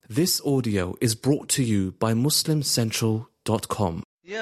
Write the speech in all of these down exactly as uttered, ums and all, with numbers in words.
This audio is brought to you by Muslim Central dot com.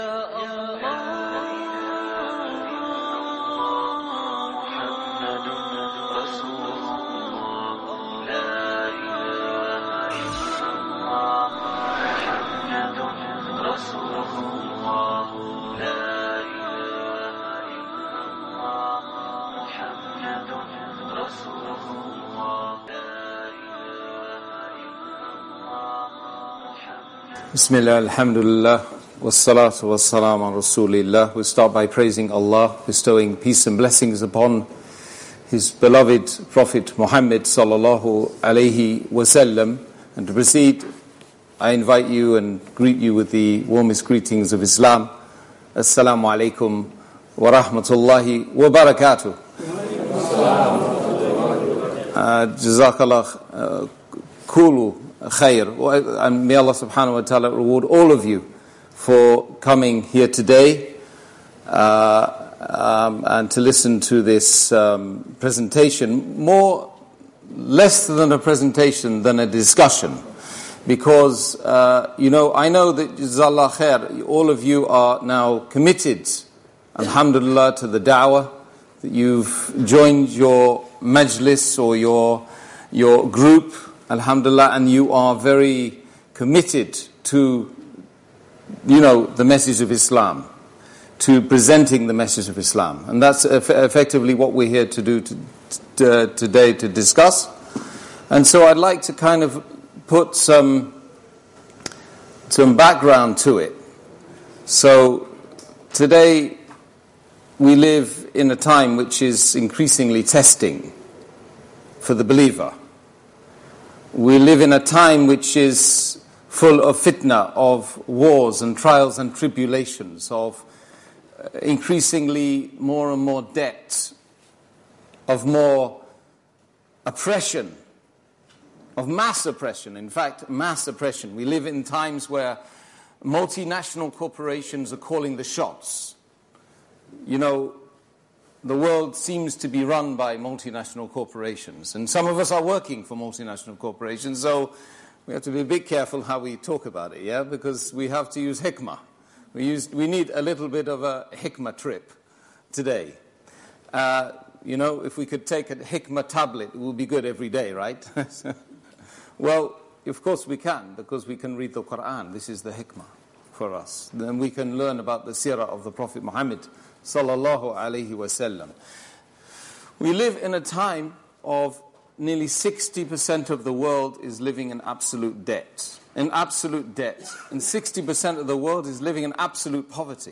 Bismillah, alhamdulillah, wassalatu wassalam on Rasulillah. We start by praising Allah, bestowing peace and blessings upon His beloved Prophet Muhammad sallallahu alayhi wasallam. And to proceed, I invite you and greet you with the warmest greetings of Islam. Assalamu alaikum wa rahmatullahi wa barakatuh. Uh, Jazakallah uh, kulu. Khair, and may Allah subhanahu wa ta'ala reward all of you for coming here today uh, um, and to listen to this um, presentation, more less than a presentation than a discussion, because uh, you know, I know that Jazakallah khair, all of you are now committed, alhamdulillah, to the da'wah, that you've joined your majlis or your your group, alhamdulillah, and you are very committed to, you know, the message of Islam, to presenting the message of Islam. And that's eff- effectively what we're here to do to, to, uh, today, to discuss. And so I'd like to kind of put some, some background to it. So today we live in a time which is increasingly testing for the believer. We live in a time which is full of fitna, of wars and trials and tribulations, of increasingly more and more debt, of more oppression, of mass oppression, in fact, mass oppression. We live in times where multinational corporations are calling the shots. You know, the world seems to be run by multinational corporations, and some of us are working for multinational corporations, so we have to be a bit careful how we talk about it, yeah, because we have to use hikmah. We, use, we need a little bit of a hikmah trip today. Uh, you know, if we could take a hikmah tablet, it would be good every day, right? Well, of course we can, because we can read the Quran. This is the hikmah for us. Then we can learn about the seerah of the Prophet Muhammad sallallahu alayhi wasallam. We live in a time of nearly sixty percent of the world is living in absolute debt. In absolute debt. And sixty percent of the world is living in absolute poverty.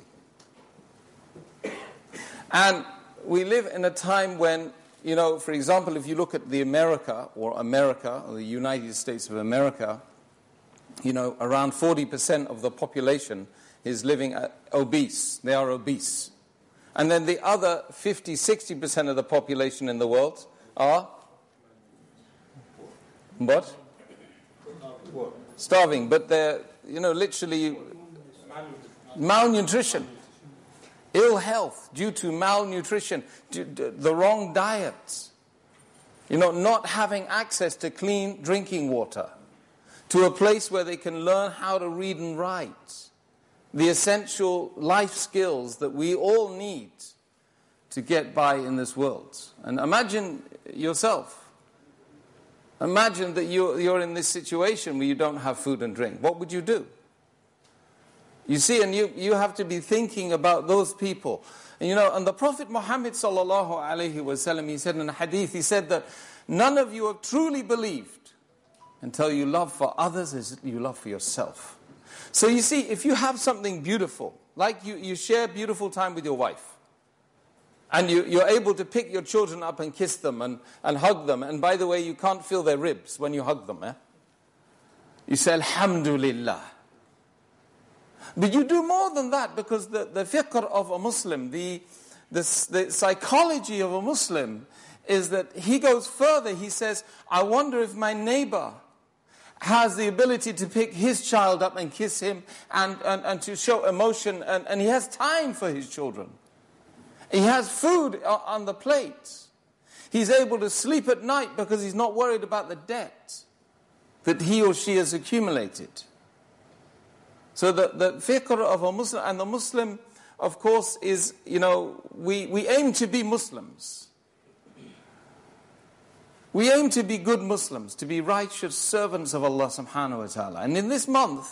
And we live in a time when, you know, for example, if you look at the America, or America, or the United States of America, you know, around forty percent of the population is living obese. They are obese. And then the other fifty, sixty percent of the population in the world are what? Starving. But they're, you know, literally malnutrition. Ill health due to malnutrition, due to the wrong diet. You know, not having access to clean drinking water, to a place where they can learn how to read and write. The essential life skills that we all need to get by in this world. And imagine yourself. Imagine that you're, you're in this situation where you don't have food and drink. What would you do? You see, and you, you have to be thinking about those people. And you know, and the Prophet Muhammad sallallahu alayhi wasallam, he said in a hadith, he said that none of you have truly believed until you love for others as you love for yourself. So you see, if you have something beautiful, like you, you share beautiful time with your wife, and you, you're able to pick your children up and kiss them and, and hug them, and by the way, you can't feel their ribs when you hug them, eh? You say, Alhamdulillah. But you do more than that, because the, the fiqh of a Muslim, the, the, the psychology of a Muslim, is that he goes further. He says, I wonder if my neighbor has the ability to pick his child up and kiss him and, and, and to show emotion, and, and he has time for his children. He has food on the plate. He's able to sleep at night because he's not worried about the debt. that he or she has accumulated. So the, the fiqh of a Muslim, and the Muslim, of course, is, you know, we, we aim to be Muslims. We aim to be good Muslims, to be righteous servants of Allah subhanahu wa ta'ala. And in this month,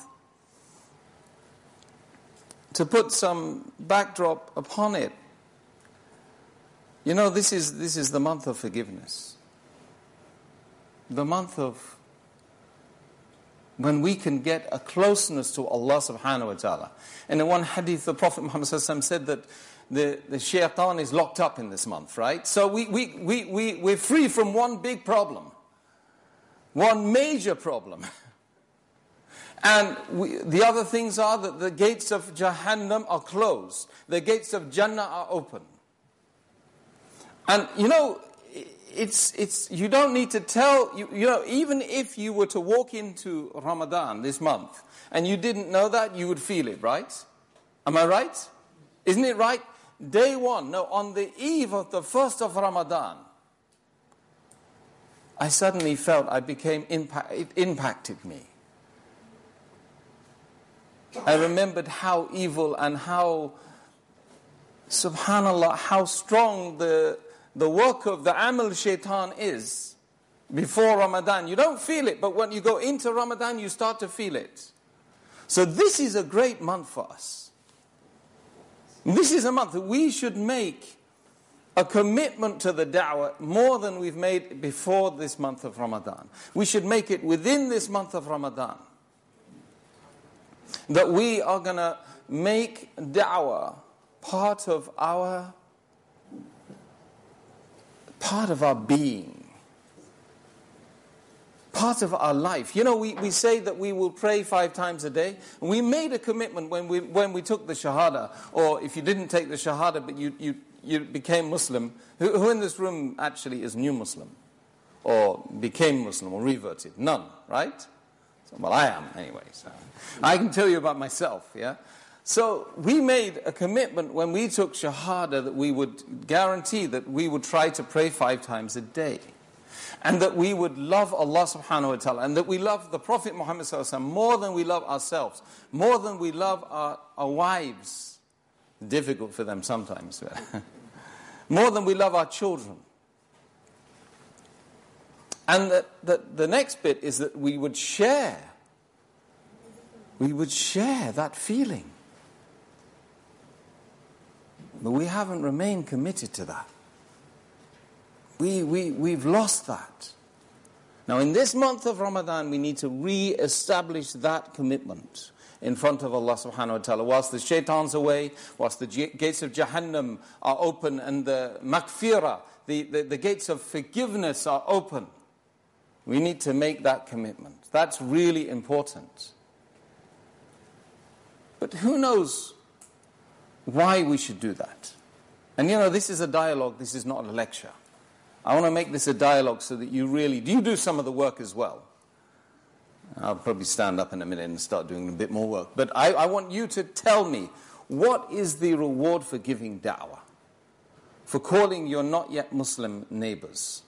to put some backdrop upon it, you know, this is this is the month of forgiveness. The month of when we can get a closeness to Allah subhanahu wa ta'ala. And in one hadith, the Prophet Muhammad sallallahu alaihi wasallam said that the, the shaitan is locked up in this month, right? So we, we, we, we, we're free from one big problem. One major problem. And we, the other things are that the gates of Jahannam are closed. The gates of Jannah are open. And you know, it's it's you don't need to tell, you, you know, even if you were to walk into Ramadan this month and you didn't know that, you would feel it, right? Am I right? Isn't it right? Day one, no, on the eve of the first of Ramadan, I suddenly felt I became, impact, it impacted me. I remembered how evil and how, subhanallah, how strong the, the work of the amal shaitan is before Ramadan. You don't feel it, but when you go into Ramadan, you start to feel it. So this is a great month for us. This is a month that we should make a commitment to the da'wah more than we've made before this month of Ramadan. We should make it within this month of Ramadan, that we are going to make da'wah part of our part of our being, part of our life. You know, we, we say that we will pray five times a day. We made a commitment when we when we took the Shahada, or if you didn't take the Shahada but you, you, you became Muslim. Who, who in this room actually is new Muslim? Or became Muslim or reverted? None, right? So, well, I am anyway. So I can tell you about myself, yeah? So we made a commitment when we took Shahada that we would guarantee that we would try to pray five times a day. And that we would love Allah subhanahu wa ta'ala. And that we love the Prophet Muhammad sallallahu alaihi wasallam more than we love ourselves. More than we love our, our wives. Difficult for them sometimes. More than we love our children. And the, the, the next bit is that we would share. We would share that feeling. But we haven't remained committed to that. We, we, we've lost that. Now in this month of Ramadan, we need to re-establish that commitment in front of Allah subhanahu wa ta'ala. Whilst the shaitan's away, whilst the gates of Jahannam are open and the maghfirah, the, the, the gates of forgiveness are open, we need to make that commitment. That's really important. But who knows why we should do that? And you know, this is a dialogue, this is not a lecture. I want to make this a dialogue so that you really, do you do some of the work as well? I'll probably stand up in a minute and start doing a bit more work. But I, I want you to tell me, what is the reward for giving da'wah? For calling your not yet Muslim neighbors?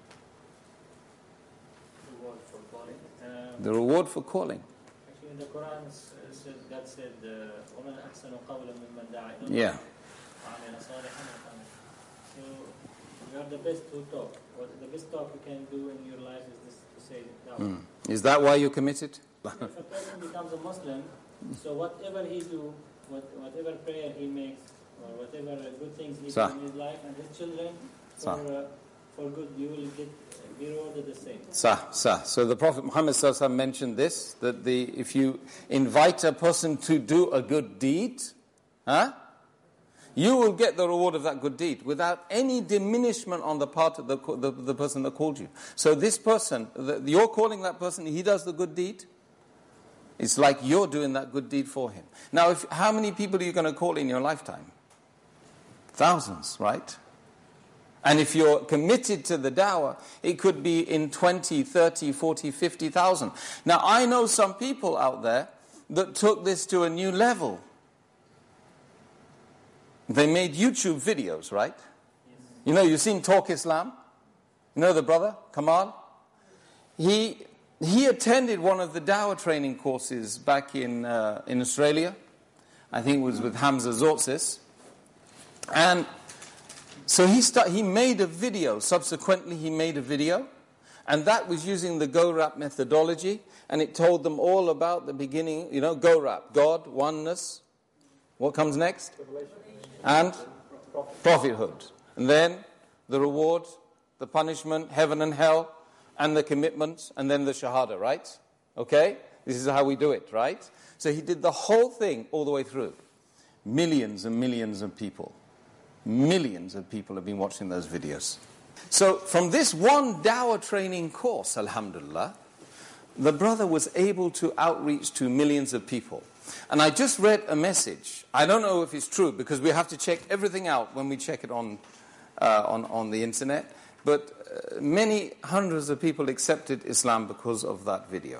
Reward for calling? Um, the reward for calling. Actually in the Quran, said, God said, وَمَنْ أَحْسَنُ قَوْلًا مِمَّنْ دَعَا إِلَى اللَّهِ Yeah. وَعَمِلَ صَالِحًا وَقَالَ. So you are the best to talk. What the best talk you can do in your life is this, to say da'wah. Mm. Is that why you're committed? If a person becomes a Muslim, so whatever he do, what, whatever prayer he makes, or whatever good things he Sah. does in his life and his children, Sah. for, uh, for good, you will get be rewarded the same. Sah, sah. So the Prophet Muhammad sallallahu alaihi wasallam mentioned this, that the if you invite a person to do a good deed, huh, you will get the reward of that good deed without any diminishment on the part of the the, the person that called you. So this person, the, you're calling that person, he does the good deed. It's like you're doing that good deed for him. Now, if, how many people are you going to call in your lifetime? Thousands, right? And if you're committed to the da'wah, it could be in twenty, thirty, forty, fifty thousand. Now, I know some people out there that took this to a new level. They made YouTube videos, right? Yes. You know, you've seen Talk Islam? You know the brother, Kamal? He he attended one of the Dawah training courses back in uh, in Australia. I think it was with Hamza Zortzis. And so he start, he made a video. Subsequently, he made a video. And that was using the GoRap methodology. And it told them all about the beginning, you know, GoRap, God, oneness. What comes next? And prophethood. And then the reward, the punishment, heaven and hell, and the commitments, and then the shahada, right? Okay? This is how we do it, right? So he did the whole thing all the way through. Millions and millions of people. Millions of people have been watching those videos. So from this one Dawah training course, alhamdulillah, the brother was able to outreach to millions of people. And I just read a message. I don't know if it's true, because we have to check everything out when we check it on uh, on, on the internet. But uh, many hundreds of people accepted Islam because of that video.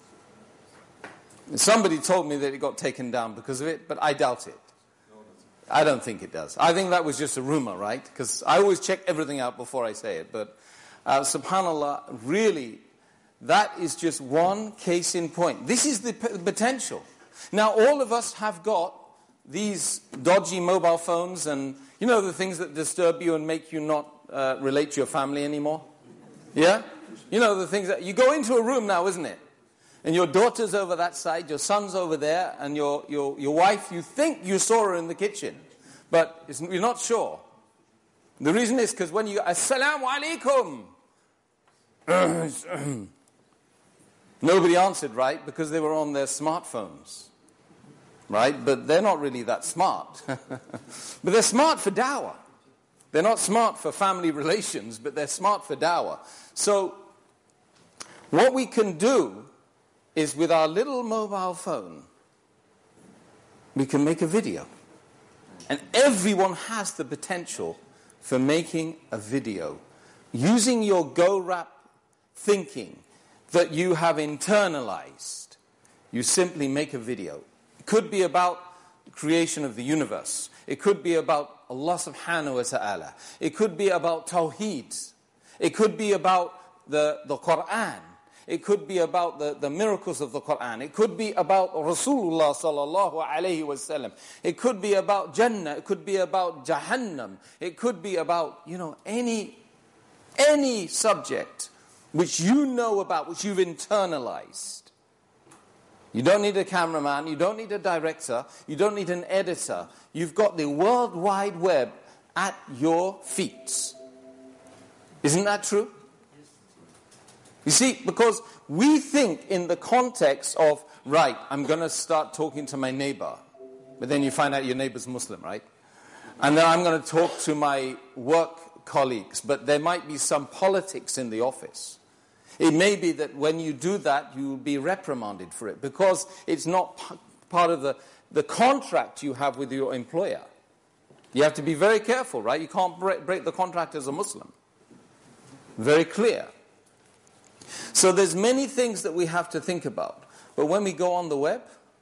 Somebody told me that it got taken down because of it, but I doubt it. I don't think it does. I think that was just a rumor, right? Because I always check everything out before I say it. But uh, subhanAllah, really, that is just one case in point. This is the p- potential. Now, all of us have got these dodgy mobile phones and, you know, the things that disturb you and make you not uh, relate to your family anymore. Yeah? You know, the things that... You go into a room now, isn't it? And your daughter's over that side, your son's over there, and your, your, your wife, you think you saw her in the kitchen, but it's, you're not sure. The reason is because when you go, Assalamu alaikum, nobody answered, right? Because they were on their smartphones, right? But they're not really that smart. But they're smart for dawah. They're not smart for family relations, but they're smart for dawah. So what we can do is with our little mobile phone, we can make a video. And everyone has the potential for making a video. Using your GoRap thinking that you have internalized, you simply make a video. It could be about the creation of the universe. It could be about Allah subhanahu wa ta'ala. It could be about Tawheed. It could be about the, the Quran. It could be about the, the miracles of the Quran. It could be about Rasulullah sallallahu alayhi wa sallam. It could be about Jannah. It could be about Jahannam. It could be about, you know, any, any subject which you know about, which you've internalized. You don't need a cameraman. You don't need a director. You don't need an editor. You've got the World Wide Web at your feet. Isn't that true? You see, because we think in the context of, right, I'm going to start talking to my neighbor. But then you find out your neighbor's Muslim, right? And then I'm going to talk to my work colleagues. But there might be some politics in the office. It may be that when you do that, you will be reprimanded for it. Because it's not p- part of the, the contract you have with your employer. You have to be very careful, right? You can't break, break the contract as a Muslim. Very clear. So there's many things that we have to think about. But when we go on the web,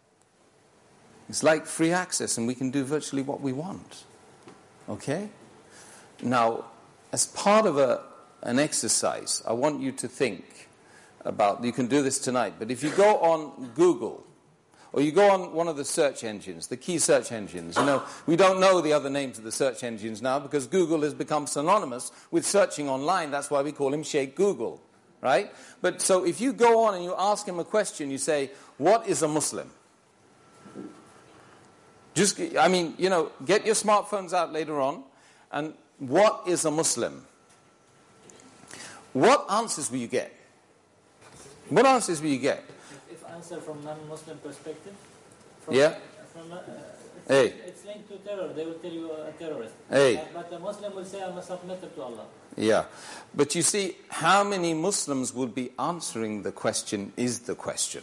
it's like free access and we can do virtually what we want. Okay? Now, as part of a, an exercise, I want you to think about, you can do this tonight, but if you go on Google, or you go on one of the search engines, the key search engines, you know, we don't know the other names of the search engines now because Google has become synonymous with searching online. That's why we call him Sheikh Google. Right? But so if you go on and you ask him a question, you say, what is a Muslim? Just, I mean, you know, get your smartphones out later on, and what is a Muslim? What answers will you get? What answers will you get? If, if answer from non-Muslim perspective? From, Yeah? From, uh, it's, Hey. it's linked to terror. They will tell you a terrorist. Hey. Uh, but a Muslim will say, I'm a submitter to Allah. Yeah. But you see, how many Muslims will be answering the question is the question?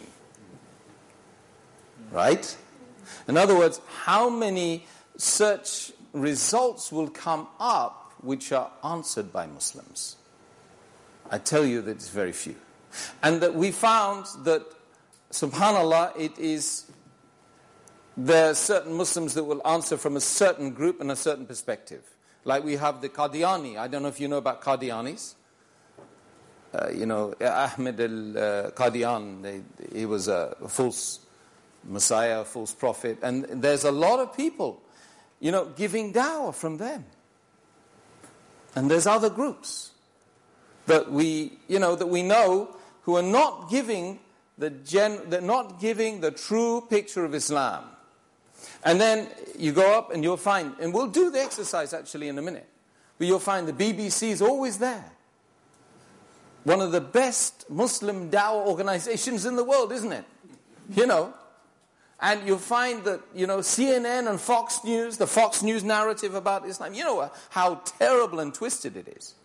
Right? In other words, how many search results will come up which are answered by Muslims? I tell you that it's very few. And that we found that, subhanAllah, it is, there are certain Muslims that will answer from a certain group and a certain perspective. Like we have the Qadiani. I don't know if you know about Qadianis. uh, you know, Ahmed al-Qadian, he was a false Messiah, a false prophet. And there's a lot of people, you know, giving dawah from them. And there's other groups that we, you know, that we know who are not giving the gen, they're not giving the true picture of Islam. And then you go up and you'll find, and we'll do the exercise actually in a minute, but you'll find the B B C is always there. One of the best Muslim dawah organizations in the world, isn't it? You know. And you'll find that, you know, C N N and Fox News, the Fox News narrative about Islam, you know how terrible and twisted it is.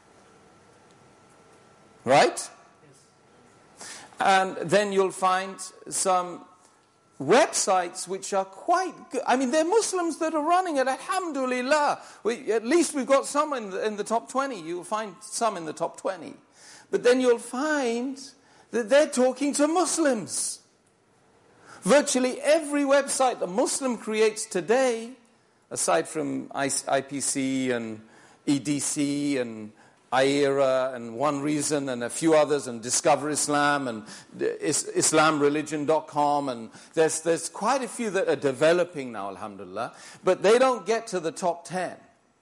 Right? Yes. And then you'll find some websites which are quite good. I mean, they're Muslims that are running it, alhamdulillah. We, at least we've got some in the, in the top twenty. You'll find some in the top twenty. But then you'll find that they're talking to Muslims. Virtually every website a Muslim creates today, aside from I P C and E D C and I E R A and One Reason and a few others, and Discover Islam and Islam Religion dot com, and there's, there's quite a few that are developing now, alhamdulillah, but they don't get to the top ten.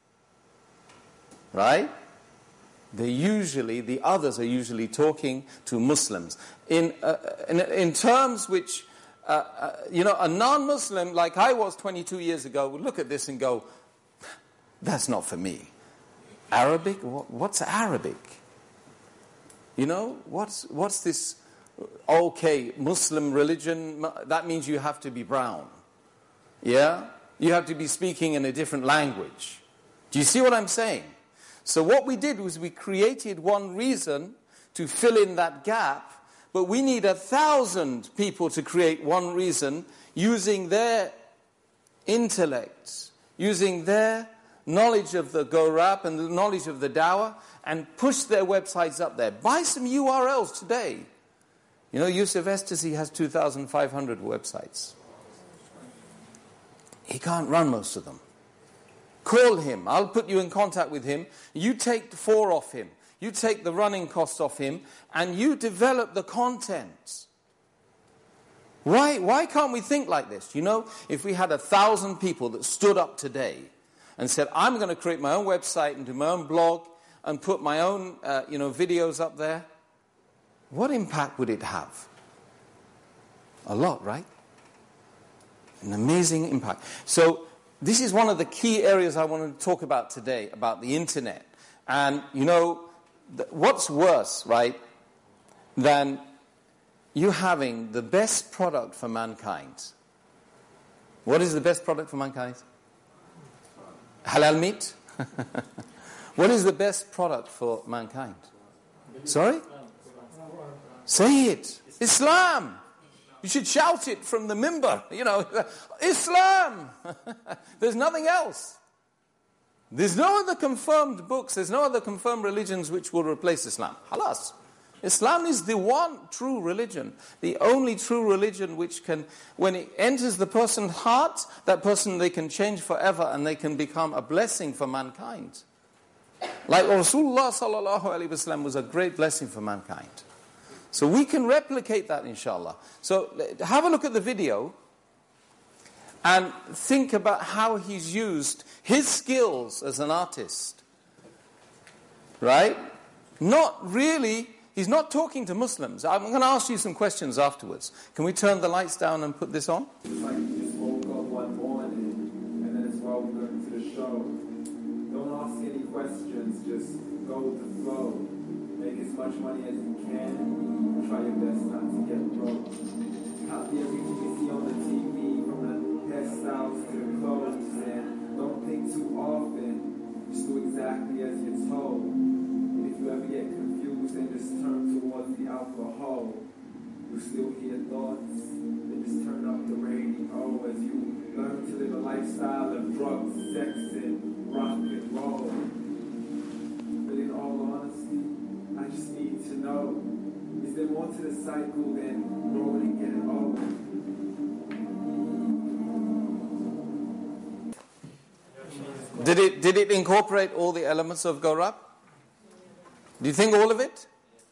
Right? They usually, the others are usually talking to Muslims in, uh, in, in terms which... Uh, uh, you know, a non-Muslim, like I was twenty-two years ago, would look at this and go, that's not for me. Arabic? What's Arabic? You know, what's what's this? Okay, Muslim religion, that means you have to be brown. Yeah? You have to be speaking in a different language. Do you see what I'm saying? So what we did was we created One Reason to fill in that gap. But we need a thousand people to create One Reason using their intellect, using their knowledge of the Gorab and the knowledge of the Dawah, and push their websites up there. Buy some U R Ls today. You know, Yusuf Estacy has two thousand five hundred websites. He can't run most of them. Call him. I'll put you in contact with him. You take four off him. You take the running cost off him, and you develop the content. Why, why can't we think like this? You know, if we had a thousand people that stood up today and said, I'm going to create my own website and do my own blog and put my own, uh, you know, videos up there, what impact would it have? A lot, right? An amazing impact. So this is one of the key areas I want to talk about today, about the internet. And, you know, what's worse, right, than you having the best product for mankind? What is the best product for mankind? Halal meat? What is the best product for mankind? Sorry? Say it. Islam. You should shout it from the mimbar. You know, Islam. There's nothing else. There's no other confirmed books, there's no other confirmed religions which will replace Islam. Halas. Islam is the one true religion, the only true religion which can, when it enters the person's heart, that person, they can change forever and they can become a blessing for mankind. Like Rasulullah sallallahu alaihi wasallam was a great blessing for mankind. So we can replicate that, inshallah. So have a look at the video and think about how he's used his skills as an artist. Right? Not really, he's not talking to Muslims. I'm going to ask you some questions afterwards. Can we turn the lights down and put this on? It's like you just woke up one morning, and then it's while we're going to the show. Don't ask any questions, just go with the flow. Make as much money as you can, and try your best not to get broke. Copy everything you see on the T V, from the hairstyles to the clothes, and don't think too often, just do exactly as you're told. And if you ever get confused, then just turn towards the alcohol. You still hear thoughts, then just turn up the radio as you learn to live a lifestyle of drugs, sex, and rock and roll. But in all honesty, I just need to know, is there more to the cycle than growing and getting old? Did it, did it incorporate all the elements of Gorab? Do you think all of it?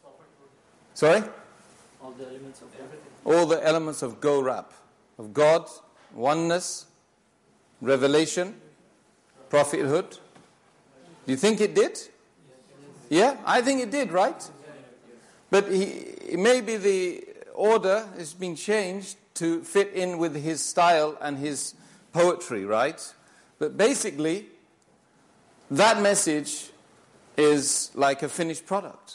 Sorry? All the elements of everything. All the elements of Go Rap. Of God, oneness, revelation, prophethood. Do you think it did? Yeah, I think it did, right? But he, maybe the order is being changed to fit in with his style and his poetry, right? But basically, that message is like a finished product.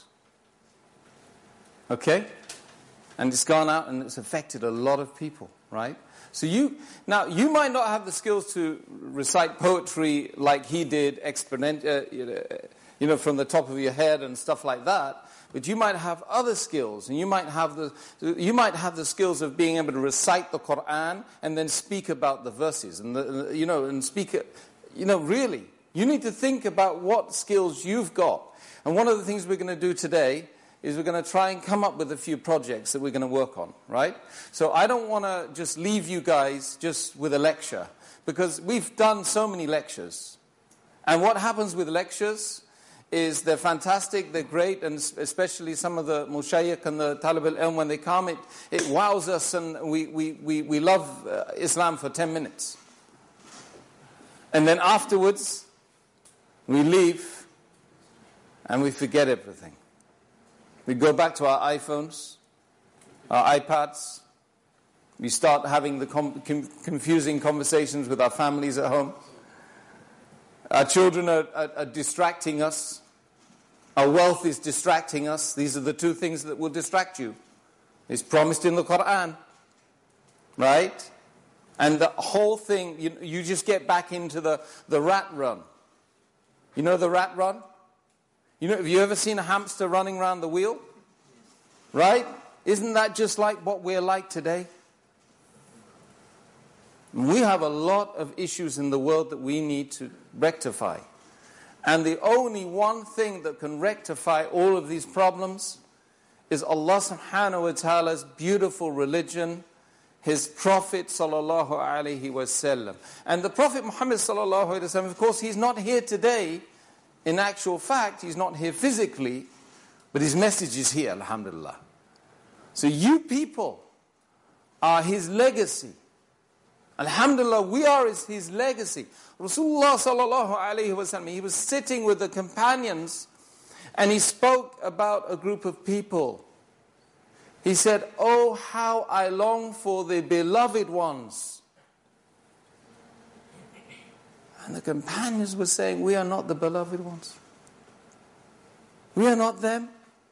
Okay? And it's gone out and it's affected a lot of people, right? So you, now you might not have the skills to recite poetry like he did, exponent, uh, you know, from the top of your head and stuff like that. But you might have other skills, and you might have the you might have the skills of being able to recite the Quran and then speak about the verses, and the, you know, and speak it. You know, really, you need to think about what skills you've got. And one of the things we're going to do today is we're going to try and come up with a few projects that we're going to work on, right? So I don't want to just leave you guys just with a lecture, because we've done so many lectures. And what happens with lectures is they're fantastic, they're great, and especially some of the mushayikh and the talib al-ilm, when they come, it, it wows us, and we, we, we, we love uh, Islam for ten minutes. And then afterwards, we leave, and we forget everything. We go back to our iPhones, our iPads. We start having the com- com- confusing conversations with our families at home. Our children are, are, are distracting us. Our wealth is distracting us. These are the two things that will distract you. It's promised in the Quran, right? And the whole thing, you, you just get back into the, the rat run. You know the rat run? You know, have you ever seen a hamster running around the wheel? Right? Isn't that just like what we're like today? We have a lot of issues in the world that we need to rectify. And the only one thing that can rectify all of these problems is Allah subhanahu wa ta'ala's beautiful religion, His Prophet sallallahu alaihi wasallam. And the Prophet Muhammad sallallahu alaihi wasallam, of course, he's not here today. In actual fact, he's not here physically, but his message is here, alhamdulillah. So you people are his legacy. Alhamdulillah, we are his, his legacy. Rasulullah sallallahu alayhi wasallam, he was sitting with the companions, and he spoke about a group of people. He said, "Oh, how I long for the beloved ones." And the companions were saying, "We are not the beloved ones. We are not them."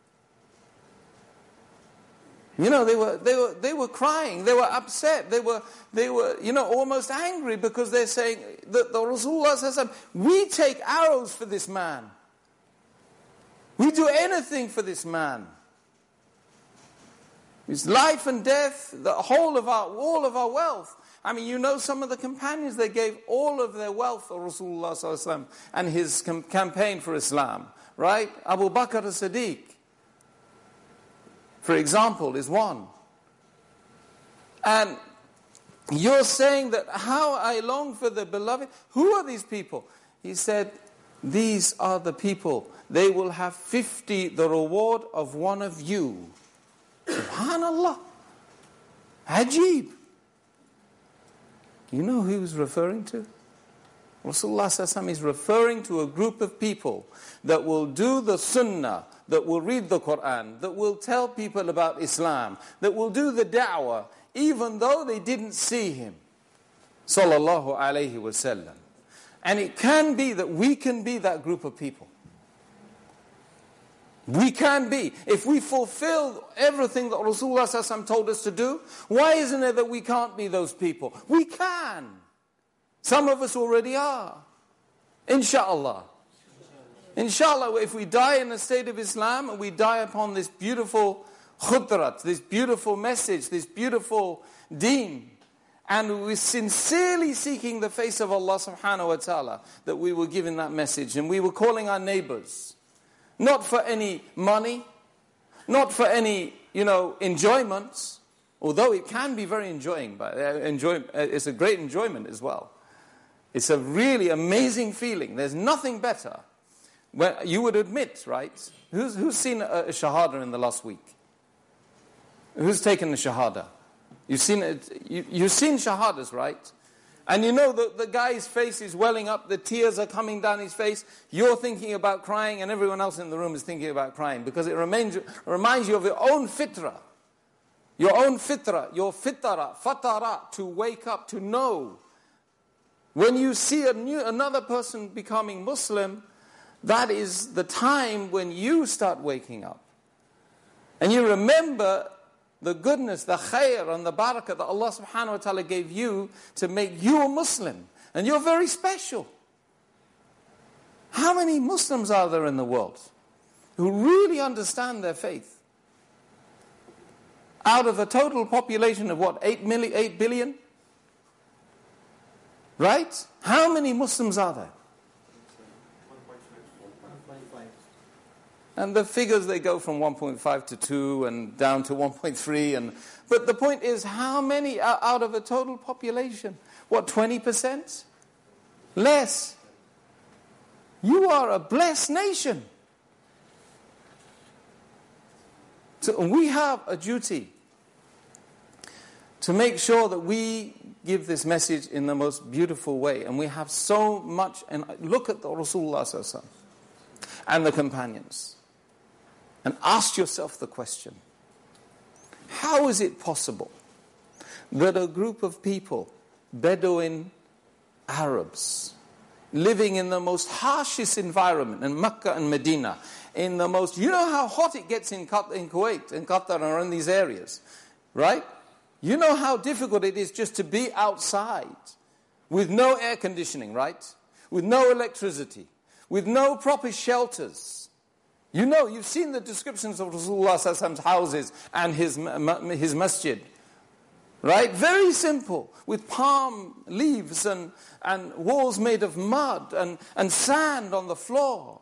You know, they were they were they were crying, they were upset, they were they were you know almost angry, because they're saying that the Rasulullah says, "We take arrows for this man. We do anything for this man. His life and death, the whole of our all of our wealth." I mean, you know, some of the companions, they gave all of their wealth to Rasulullah sallallahu alaihi wasallam and his com- campaign for Islam, right? Abu Bakr as-Siddiq, for example, is one. And you're saying that, how I long for the beloved. Who are these people? He said, these are the people. They will have fifty, the reward of one of you. Subhanallah. Ajib. You know who he was referring to? Rasulullah sallallahu alaihi wasallam is referring to a group of people that will do the sunnah, that will read the Quran, that will tell people about Islam, that will do the da'wah, even though they didn't see him. Sallallahu alayhi wasallam. And it can be that we can be that group of people. We can be. If we fulfill everything that Rasulullah sallallahu alaihi wasallam told us to do, why isn't it that we can't be those people? We can. Some of us already are. Inshallah. Inshallah, if we die in the state of Islam and we die upon this beautiful khudrat, this beautiful message, this beautiful deen, and we're sincerely seeking the face of Allah subhanahu wa ta'ala, that we were given that message, and we were calling our neighbors, not for any money, not for any, you know, enjoyments, although it can be very enjoying, but enjoy, it's a great enjoyment as well. It's a really amazing feeling. There's nothing better. Well, you would admit, right? Who's, who's seen a, a shahada in the last week? Who's taken the Shahada? You've seen it, you, you've seen Shahadas, right? And you know the, the guy's face is welling up, the tears are coming down his face. You're thinking about crying and everyone else in the room is thinking about crying because it reminds you, reminds you of your own fitrah. Your own fitrah, your fitara, fatara, to wake up, to know. When you see a new, another person becoming Muslim, that is the time when you start waking up. And you remember the goodness, the khair and the barakah that Allah subhanahu wa ta'ala gave you to make you a Muslim. And you're very special. How many Muslims are there in the world who really understand their faith? Out of a total population of what, eight million, eight billion? Right? How many Muslims are there? And the figures, they go from one point five to two and down to one point three. And, but the point is, how many are out of a total population? What, twenty percent? Less. You are a blessed nation. So we have a duty to make sure that we give this message in the most beautiful way. And we have so much. And look at the Rasulullah sallallahu alaihi wasallam and the companions. And ask yourself the question, how is it possible that a group of people, Bedouin Arabs, living in the most harshest environment in Mecca and Medina, in the most, you know how hot it gets in, in Kuwait, in Qatar and around these areas, right? You know how difficult it is just to be outside with no air conditioning, right? With no electricity, with no proper shelters. You know, you've seen the descriptions of Rasulullah sallallahu alaihi wasallam's houses and his, his masjid. Right? Very simple. With palm leaves and, and walls made of mud and, and sand on the floor.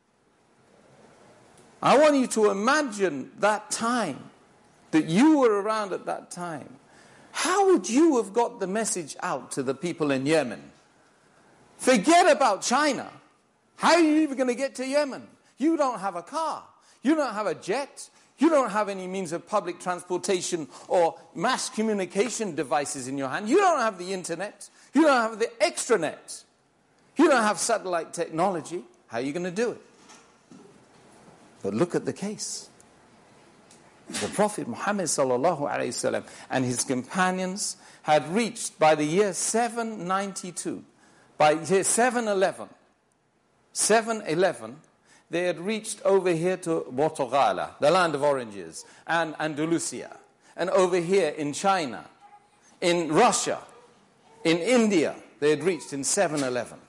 I want you to imagine that time, that you were around at that time. How would you have got the message out to the people in Yemen? Forget about China. How are you even going to get to Yemen? You don't have a car. You don't have a jet. You don't have any means of public transportation or mass communication devices in your hand. You don't have the internet. You don't have the extranet. You don't have satellite technology. How are you going to do it? But look at the case. The Prophet Muhammad sallallahu alaihi wasallam and his companions had reached by the year seven ninety-two, by year seven eleven, seven eleven, they had reached over here to Portugal, the land of oranges, and Andalusia, and over here in China, in Russia, in India, they had reached in seven eleven,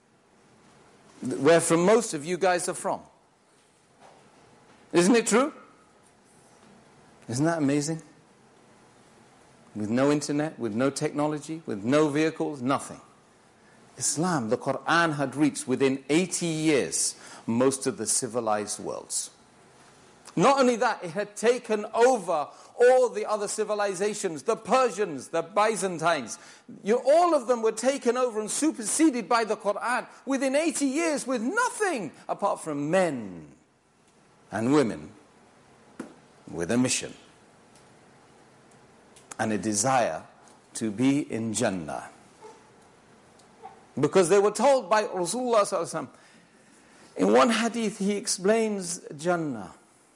where from most of you guys are from. Isn't it true? Isn't that amazing? With no internet, with no technology, with no vehicles, nothing. Islam, the Quran, had reached within eighty years most of the civilized worlds. Not only that, it had taken over all the other civilizations, the Persians, the Byzantines. You, all of them were taken over and superseded by the Quran within eighty years with nothing apart from men and women with a mission and a desire to be in Jannah. Because they were told by Rasulullah sallallahu alaihi wasallam, in one hadith he explains Jannah.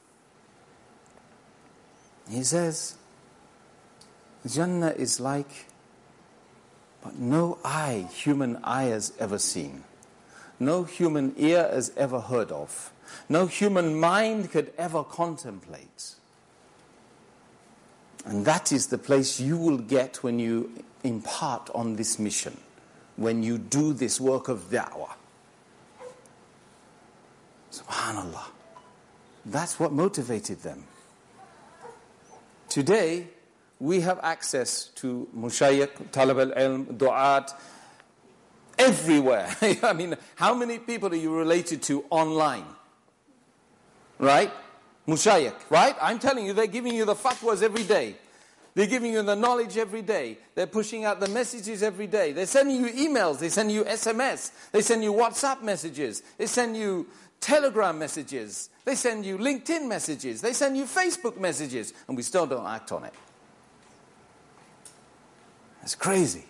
He says, Jannah is like what no eye, human eye has ever seen. No human ear has ever heard of. No human mind could ever contemplate. And that is the place you will get when you impart on this mission, when you do this work of da'wah. SubhanAllah. That's what motivated them. Today, we have access to mushayikh, talab al-ilm, du'at, everywhere. I mean, how many people are you related to online? Right? Mushayikh, right? I'm telling you, they're giving you the fatwas every day. They're giving you the knowledge every day. They're pushing out the messages every day. They're sending you emails. They send you S M S. They send you WhatsApp messages. They send you Telegram messages. They send you LinkedIn messages. They send you Facebook messages. And we still don't act on it. It's crazy.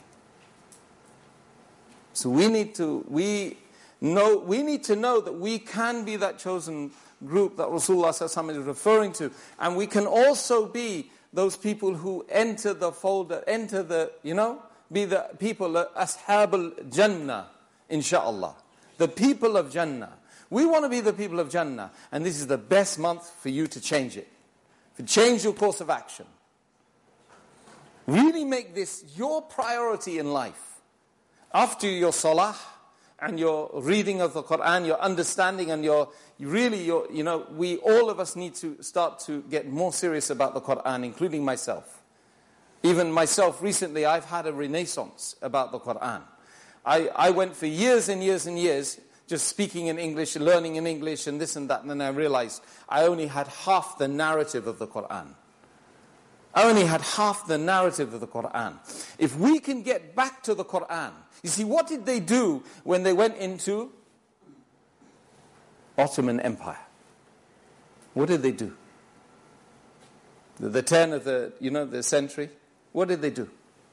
So we need to, we know, we need to know that we can be that chosen group that Rasulullah sallallahu alaihi wasallam is referring to. And we can also be those people who enter the folder, enter the, you know, be the people, Ashab al-Jannah, insha'Allah. The people of Jannah. We want to be the people of Jannah. And this is the best month for you to change it. To change your course of action. Really make this your priority in life. After your salah and your reading of the Quran, your understanding and your, really, your, you know, we, all of us need to start to get more serious about the Quran, including myself. Even myself, recently, I've had a renaissance about the Quran. I, I went for years and years and years just speaking in English, learning in English and this and that, and then I realized I only had half the narrative of the Quran. I only had half the narrative of the Quran. If we can get back to the Quran, you see, what did they do when they went into Ottoman Empire? What did they do? The, the turn of the, you know, the century. What did they do?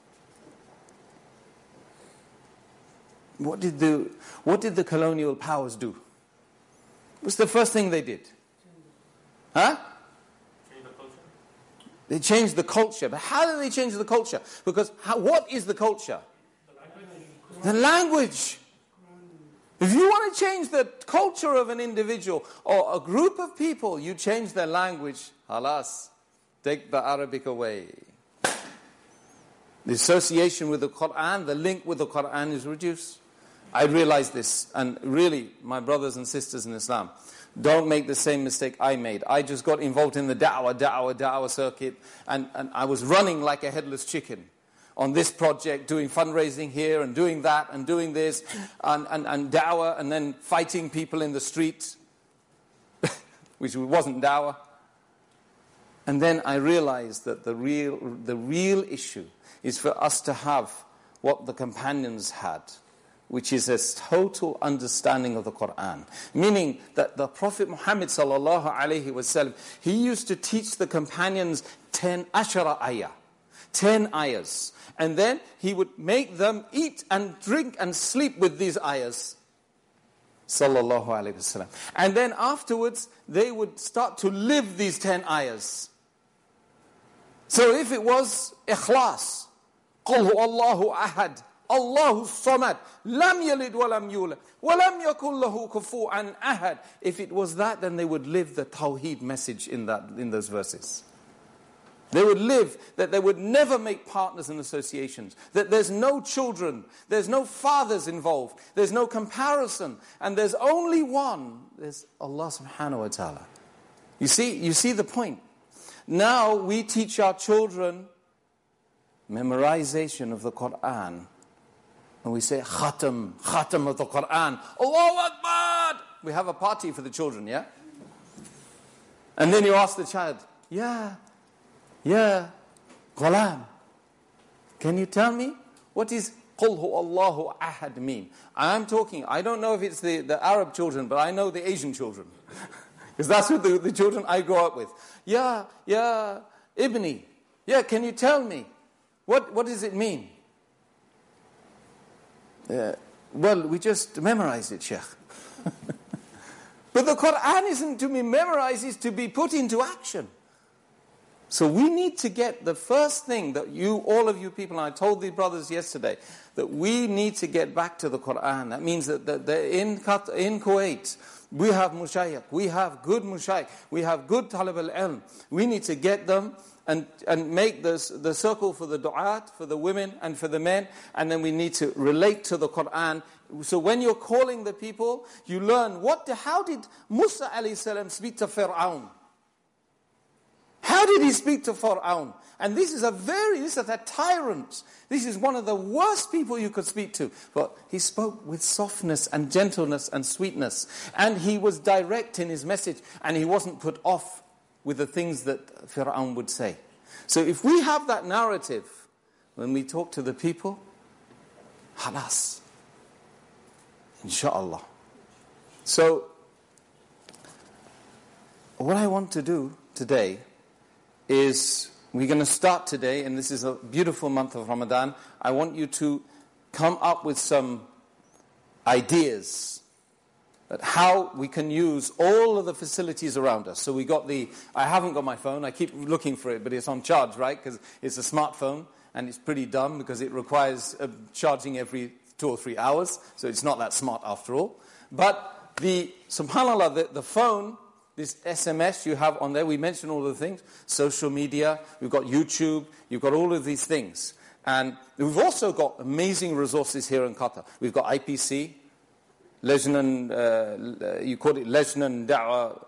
What did the what did the colonial powers do? What's the first thing they did? Huh? Change the culture. They changed the culture. But how did they change the culture? Because how, what is the culture? The language. If you want to change the culture of an individual or a group of people, you change their language. Halas, take the Arabic away. The association with the Quran, the link with the Quran is reduced. I realize this, and really, my brothers and sisters in Islam, don't make the same mistake I made. I just got involved in the da'wah, da'wah, da'wah circuit, and, and I was running like a headless chicken on this project, doing fundraising here and doing that and doing this, and, and, and da'wah, and then fighting people in the street, which wasn't da'wah. And then I realized that the real, the real issue is for us to have what the companions had, which is a total understanding of the Quran. Meaning that the Prophet Muhammad sallallahu alaihi wasallam, he used to teach the companions ten ashara ayah, ten ayahs. And then he would make them eat and drink and sleep with these ayahs. Sallallahu alaihi wasallam. And then afterwards, they would start to live these ten ayahs. So if it was ikhlas, قُلْ هُوَ اللَّهُ أَحَدٌ Allahu Samad, Lam Yalid wa lam yulad, wa lam yakul lahu kufuwan ahad. If it was that, then they would live the Tawheed message in that in those verses. They would live that they would never make partners and associations, that there's no children, there's no fathers involved, there's no comparison, and there's only one. There's Allah subhanahu wa ta'ala. You see, you see the point. Now we teach our children memorization of the Quran. And we say, Khatam, Khatam of the Quran. Allahu Akbar! We have a party for the children, yeah? And then you ask the child, yeah, yeah, Ghulam, can you tell me what is Qul hu Allahu Ahad mean? I'm talking, I don't know if it's the, the Arab children, but I know the Asian children. Because that's what the, the children I grow up with. Yeah, yeah, Ibni, yeah, can you tell me? What, what does it mean? Uh, well, we just memorize it, Sheikh. But the Quran isn't to be memorized, it's to be put into action. So we need to get the first thing that you, all of you people, and I told the brothers yesterday, that we need to get back to the Quran. That means that, that, that in, in Kuwait, we have mushayikh, we have good mushayikh, we have good talib al-ilm. We need to get them and and make this, the circle for the du'at, for the women and for the men, and then we need to relate to the Quran. So when you're calling the people, you learn what, how did Musa alayhi salam speak to Fir'aun? How did he speak to Fir'aun? And this is a very, this is a tyrant. This is one of the worst people you could speak to. But he spoke with softness and gentleness and sweetness. And he was direct in his message, and he wasn't put off with the things that Fir'aun would say. So if we have that narrative, when we talk to the people, halas. Insha'Allah. So, what I want to do today is, we're going to start today, and this is a beautiful month of Ramadan. I want you to come up with some ideas at how we can use all of the facilities around us. So we got the, I haven't got my phone, I keep looking for it, but it's on charge, right? Because it's a smartphone, and it's pretty dumb because it requires uh, charging every two or three hours, so it's not that smart after all. But the, subhanAllah, the, the phone, this S M S you have on there, we mentioned all of the things, social media, we've got YouTube, you've got all of these things. And we've also got amazing resources here in Qatar. We've got I P C, Lajnan, uh, you call it Lajnan Da'wah,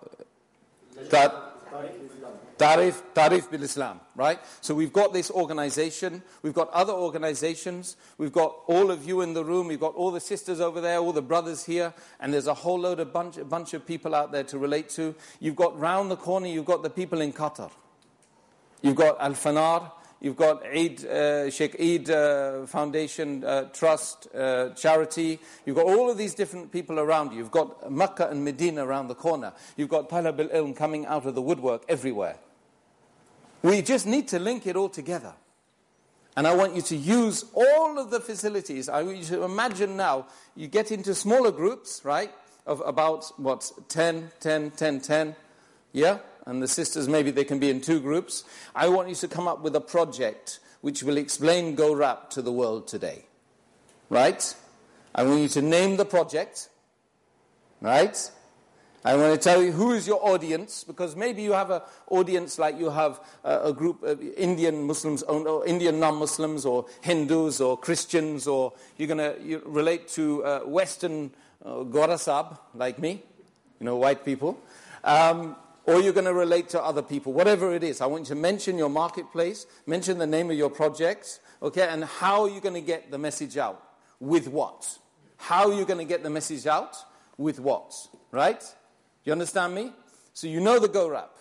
Tarif, Tarif bil Islam, right? So we've got this organization, we've got other organizations, we've got all of you in the room, we've got all the sisters over there, all the brothers here, and there's a whole load of bunch, a bunch of people out there to relate to. You've got round the corner, you've got the people in Qatar. You've got Al-Fanar, you've got Eid, uh, Sheikh Eid uh, Foundation uh, Trust, uh, charity. You've got all of these different people around you. You've got Makkah and Medina around the corner. You've got Talab al-Ilm coming out of the woodwork everywhere. We just need to link it all together. And I want you to use all of the facilities. I want you to imagine now, you get into smaller groups, right, of about, what, ten, ten, ten, ten, yeah? And the sisters, maybe they can be in two groups. I want you to come up with a project which will explain Go Rap to the world today. Right? I want you to name the project. Right? I want to tell you who is your audience, because maybe you have an audience like you have a, a group of Indian Muslims, or Indian non-Muslims, or Hindus, or Christians, or you're going to you relate to uh, Western uh, Gorasab, like me, you know, white people. Um... Or you're going to relate to other people, whatever it is. I want you to mention your marketplace, mention the name of your project, okay, and how you're going to get the message out. With what? How you're going to get the message out? With what? Right? Do you understand me? So you know the Go Rap.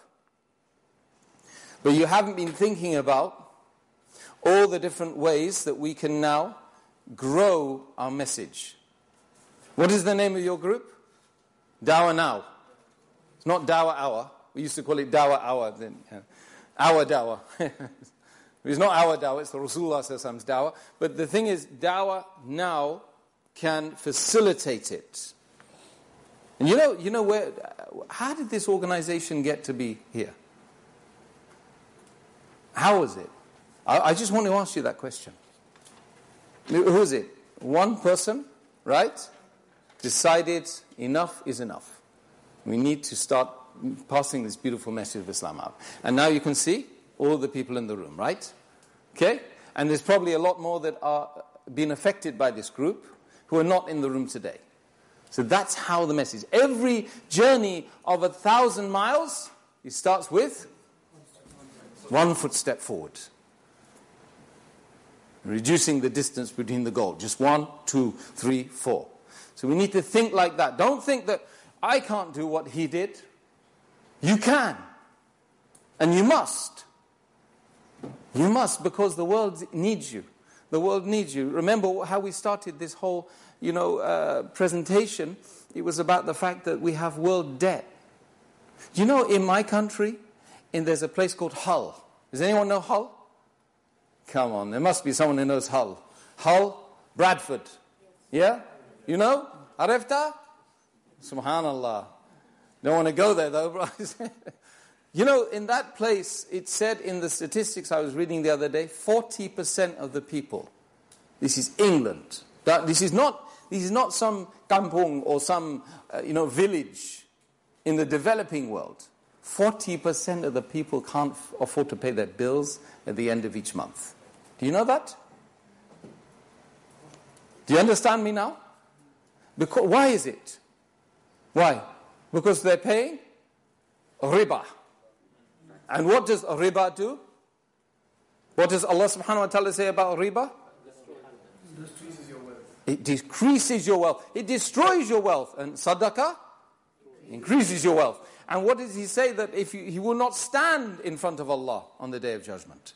But you haven't been thinking about all the different ways that we can now grow our message. What is the name of your group? Dawah Now. It's not Dawah Hour. We used to call it Dawah Hour. Then, yeah. Our Dawah. It's not our Dawah, it's the Rasulullah Sallallahu Alaihi Wasallam's Dawah. But the thing is, Dawah Now can facilitate it. And you know, you know where? How did this organization get to be here? How was it? I, I just want to ask you that question. Who is it? One person, right? Decided enough is enough. We need to start passing this beautiful message of Islam out. And now you can see all the people in the room, right? Okay? And there's probably a lot more that are being affected by this group who are not in the room today. So that's how the message. Every journey of a thousand miles, it starts with one footstep forward. Reducing the distance between the goal. Just one, two, three, four. So we need to think like that. Don't think that I can't do what he did. You can. And you must. You must, because the world needs you. The world needs you. Remember how we started this whole, you know, uh, presentation? It was about the fact that we have world debt. Do you know, in my country, in, there's a place called Hull. Does anyone know Hull? Come on, there must be someone who knows Hull. Hull, Bradford. Yeah? You know? Arefta? Subhanallah. Don't want to go there though, bro. You know, in that place, it said in the statistics I was reading the other day, forty percent of the people, this is England. That, this is not this is not some kampung or some, uh, you know, village in the developing world. forty percent of the people can't f- afford to pay their bills at the end of each month. Do you know that? Do you understand me now? Because, why is it? Why? Because they're paying riba. And what does riba do? What does Allah subhanahu wa ta'ala say about riba? It decreases your wealth. It decreases your wealth. It destroys your wealth. And sadaqah increases your wealth. And what does he say? That if you, he will not stand in front of Allah on the Day of Judgment.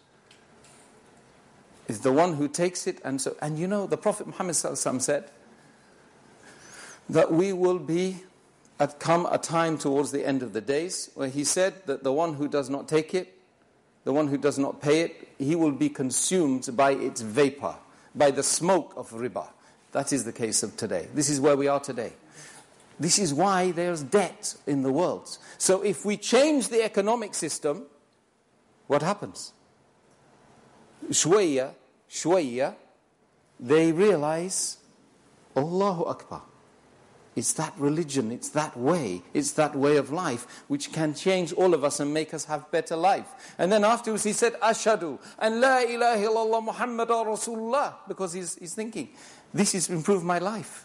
Is the one who takes it. And so, and you know, the Prophet Muhammad sallallahu alaihi wasallam said that we will be had come a time towards the end of the days where he said that the one who does not take it, the one who does not pay it, he will be consumed by its vapor, by the smoke of riba. That is the case of today. This is where we are today. This is why there's debt in the world. So if we change the economic system, what happens? Shwaya, shwaya, they realize, Allahu Akbar. It's that religion, it's that way, it's that way of life which can change all of us and make us have better life. And then afterwards he said, Ashhadu an la ilaha illallah Muhammadan Rasulullah, because he's, he's thinking, this has improved my life.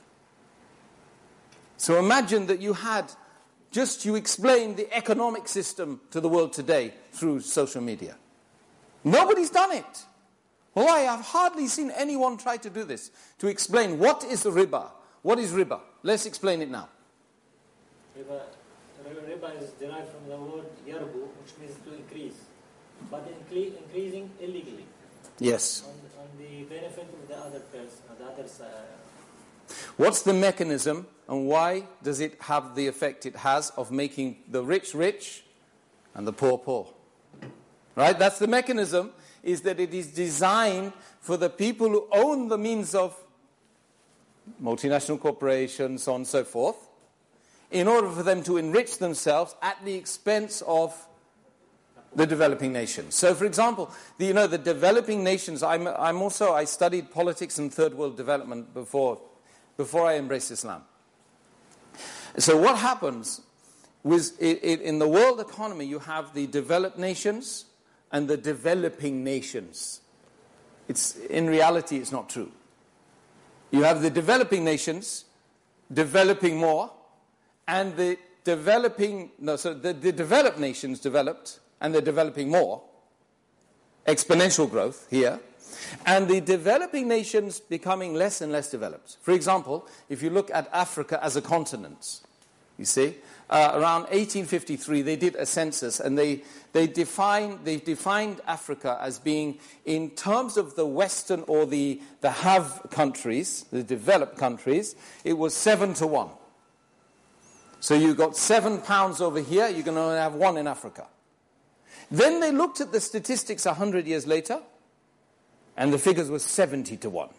So imagine that you had, just you explained the economic system to the world today through social media. Nobody's done it. Well, I have hardly seen anyone try to do this, to explain what is riba. What is riba? Let's explain it now. Riba, riba is derived from the word yarbu, which means to increase. But incre- increasing illegally. Yes. On, on the benefit of the other person, the other side. What's the mechanism and why does it have the effect it has of making the rich rich and the poor poor? Right? That's the mechanism, is that it is designed for the people who own the means of multinational corporations, so on and so forth, in order for them to enrich themselves at the expense of the developing nations. So, for example, the, you know, the developing nations, I'm, I'm also, I studied politics and third world development before, before I embraced Islam. So what happens was, it, it, in the world economy, you have the developed nations and the developing nations. It's, in reality, it's not true. You have the developing nations developing more, and the developing, no, so the, the developed nations developed, and they're developing more, exponential growth here, and the developing nations becoming less and less developed. For example, if you look at Africa as a continent, you see, uh, around eighteen fifty-three they did a census, and they they defined they defined Africa as being, in terms of the Western or the the have countries, the developed countries, it was seven to one. So you got seven pounds over here, you're going to have one in Africa. Then they looked at the statistics a hundred years later, and the figures were seventy to one.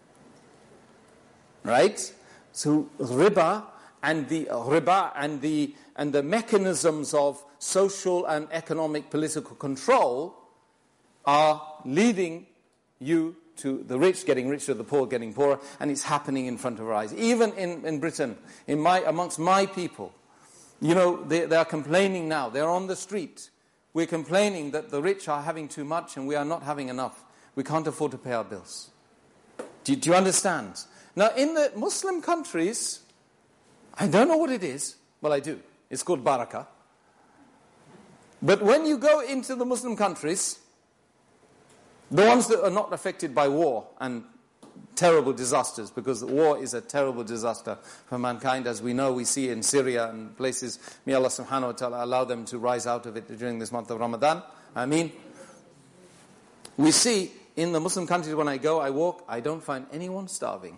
Right? So riba and the riba and the and the mechanisms of social and economic political control are leading you to the rich getting richer, the poor getting poorer, and it's happening in front of our eyes. Even in, in Britain, in my amongst my people, you know, they, they are complaining now. They're on the street. We're complaining that the rich are having too much and we are not having enough. We can't afford to pay our bills. Do, do you understand? Now, in the Muslim countries, I don't know what it is. Well, I do. It's called barakah. But when you go into the Muslim countries, the ones that are not affected by war and terrible disasters, because war is a terrible disaster for mankind, as we know, we see in Syria and places. May Allah subhanahu wa ta'ala allow them to rise out of it during this month of Ramadan. I mean, we see in the Muslim countries, when I go, I walk, I don't find anyone starving.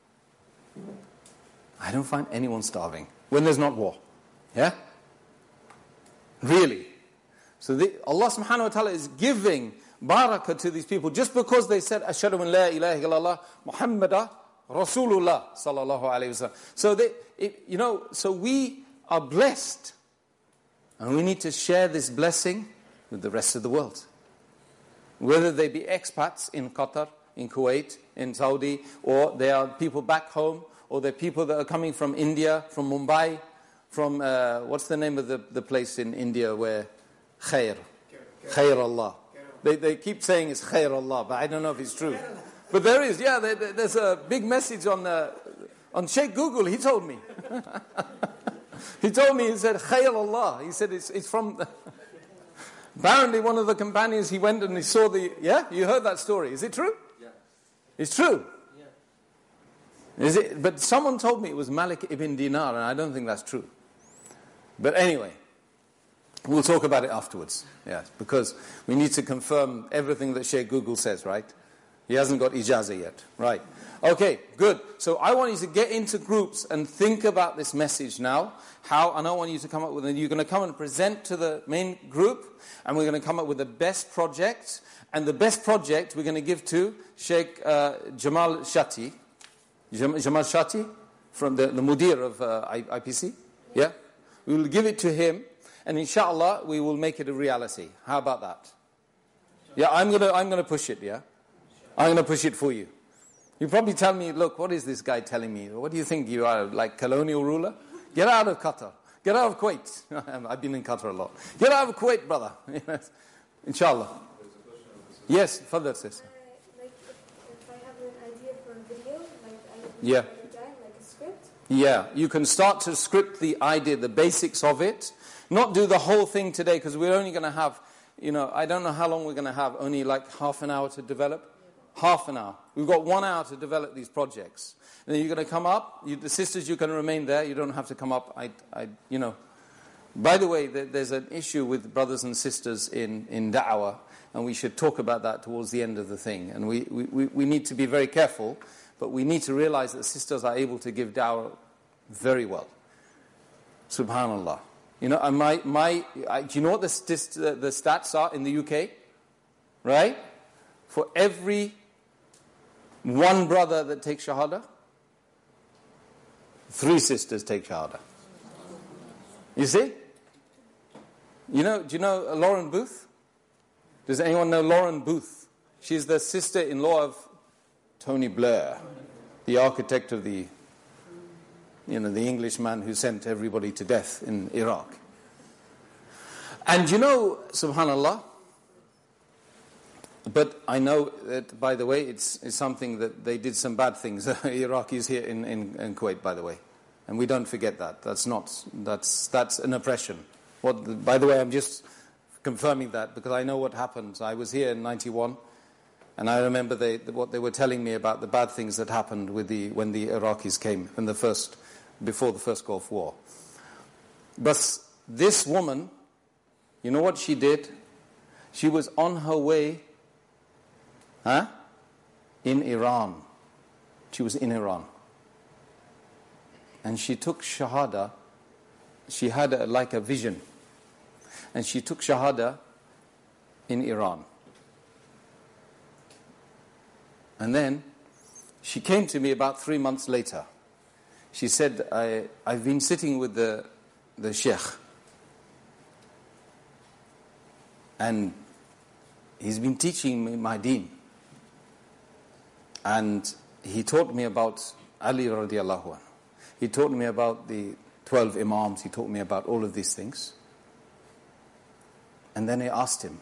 I don't find anyone starving when there's not war. Yeah? Really. So the, Allah subhanahu wa ta'ala is giving barakah to these people just because they said, Ashhadu an la ilaha illallah Muhammadan Rasulullah sallallahu alayhi wa sallam. So they, it, you know, so we are blessed, and we need to share this blessing with the rest of the world. Whether they be expats in Qatar, in Kuwait, in Saudi, or they are people back home, or they're people that are coming from India, from Mumbai, from, uh, what's the name of the, the place in India where Khair, Khair Allah. They, they keep saying it's Khair Allah, but I don't know if it's true. But there is, yeah, there, there's a big message on uh, on Sheikh Google, he told me. He told me, he said, Khair Allah. He said it's, it's from... The Apparently one of the companions, he went and he saw the... Yeah? You heard that story. Is it true? Yeah. It's true? Yeah. Is it? But someone told me it was Malik ibn Dinar, and I don't think that's true. But anyway, we'll talk about it afterwards. Yeah, because we need to confirm everything that Sheikh Google says, right? He hasn't got ijazah yet. Right. Okay, good. So I want you to get into groups and think about this message now. How, and I want you to come up with, and you're going to come and present to the main group, and we're going to come up with the best project. And the best project we're going to give to Sheikh uh, Jamal Shati. Jam- Jamal Shati, from the, the Mudir of uh, I- IPC. Yeah? We will give it to him, and inshallah, we will make it a reality. How about that? Yeah, I'm going to I'm going to push it, yeah? I'm going to push it for you. You probably tell me, look, what is this guy telling me? What do you think you are, like colonial ruler? Get out of Qatar. Get out of Kuwait. I've been in Qatar a lot. Get out of Kuwait, brother. Inshallah. Yes, further, sister. Uh, like if, if I have an idea for a video, like I would Yeah. write it down, like a script. Yeah, you can start to script the idea, the basics of it. Not do the whole thing today, because we're only going to have, you know, I don't know how long we're going to have, only like half an hour to develop. Half an hour. We've got one hour to develop these projects. And then you're going to come up. You, the sisters, you can remain there. You don't have to come up. I, I, you know. By the way, there, there's an issue with brothers and sisters in, in da'wah, and we should talk about that towards the end of the thing. And we, we, we need to be very careful, but we need to realize that sisters are able to give da'wah very well. Subhanallah. You know, and my, my, I, do you know what the, st- the stats are in the U K? Right? For every one brother that takes Shahada, three sisters take Shahada. You see? You know, do you know Lauren Booth? Does anyone know Lauren Booth? She's the sister-in-law of Tony Blair, the architect of the, you know, the Englishman who sent everybody to death in Iraq. And you know, subhanallah, but I know that, by the way, it's, it's something that they did some bad things. Iraqis here in, in, in Kuwait, by the way. And we don't forget that. That's not, that's, that's an oppression. What, by the way, I'm just confirming that because I know what happened. I was here in ninety-one, and I remember they, what they were telling me about the bad things that happened with the, when the Iraqis came, in the first, before the first Gulf War. But this woman, you know what she did? She was on her way Huh? in Iran. She was in Iran. And she took Shahada. She had a, like a vision. And she took Shahada in Iran. And then she came to me about three months later. She said, I, I've been sitting with the, the Sheikh. And he's been teaching me my deen. And he taught me about Ali radiallahu anhu. He taught me about the twelve imams. He taught me about all of these things. And then I asked him,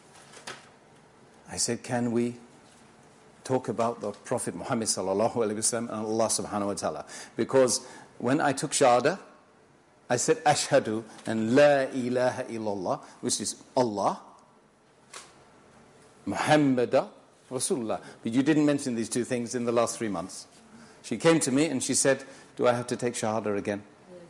I said, can we talk about the Prophet Muhammad sallallahu alaihi wasallam and Allah subhanahu wa ta'ala? Because when I took Shahada, I said, Ashhadu and La ilaha illallah, which is Allah, Muhammadah Rasulullah. But you didn't mention these two things in the last three months. She came to me and she said, do I have to take Shahada again?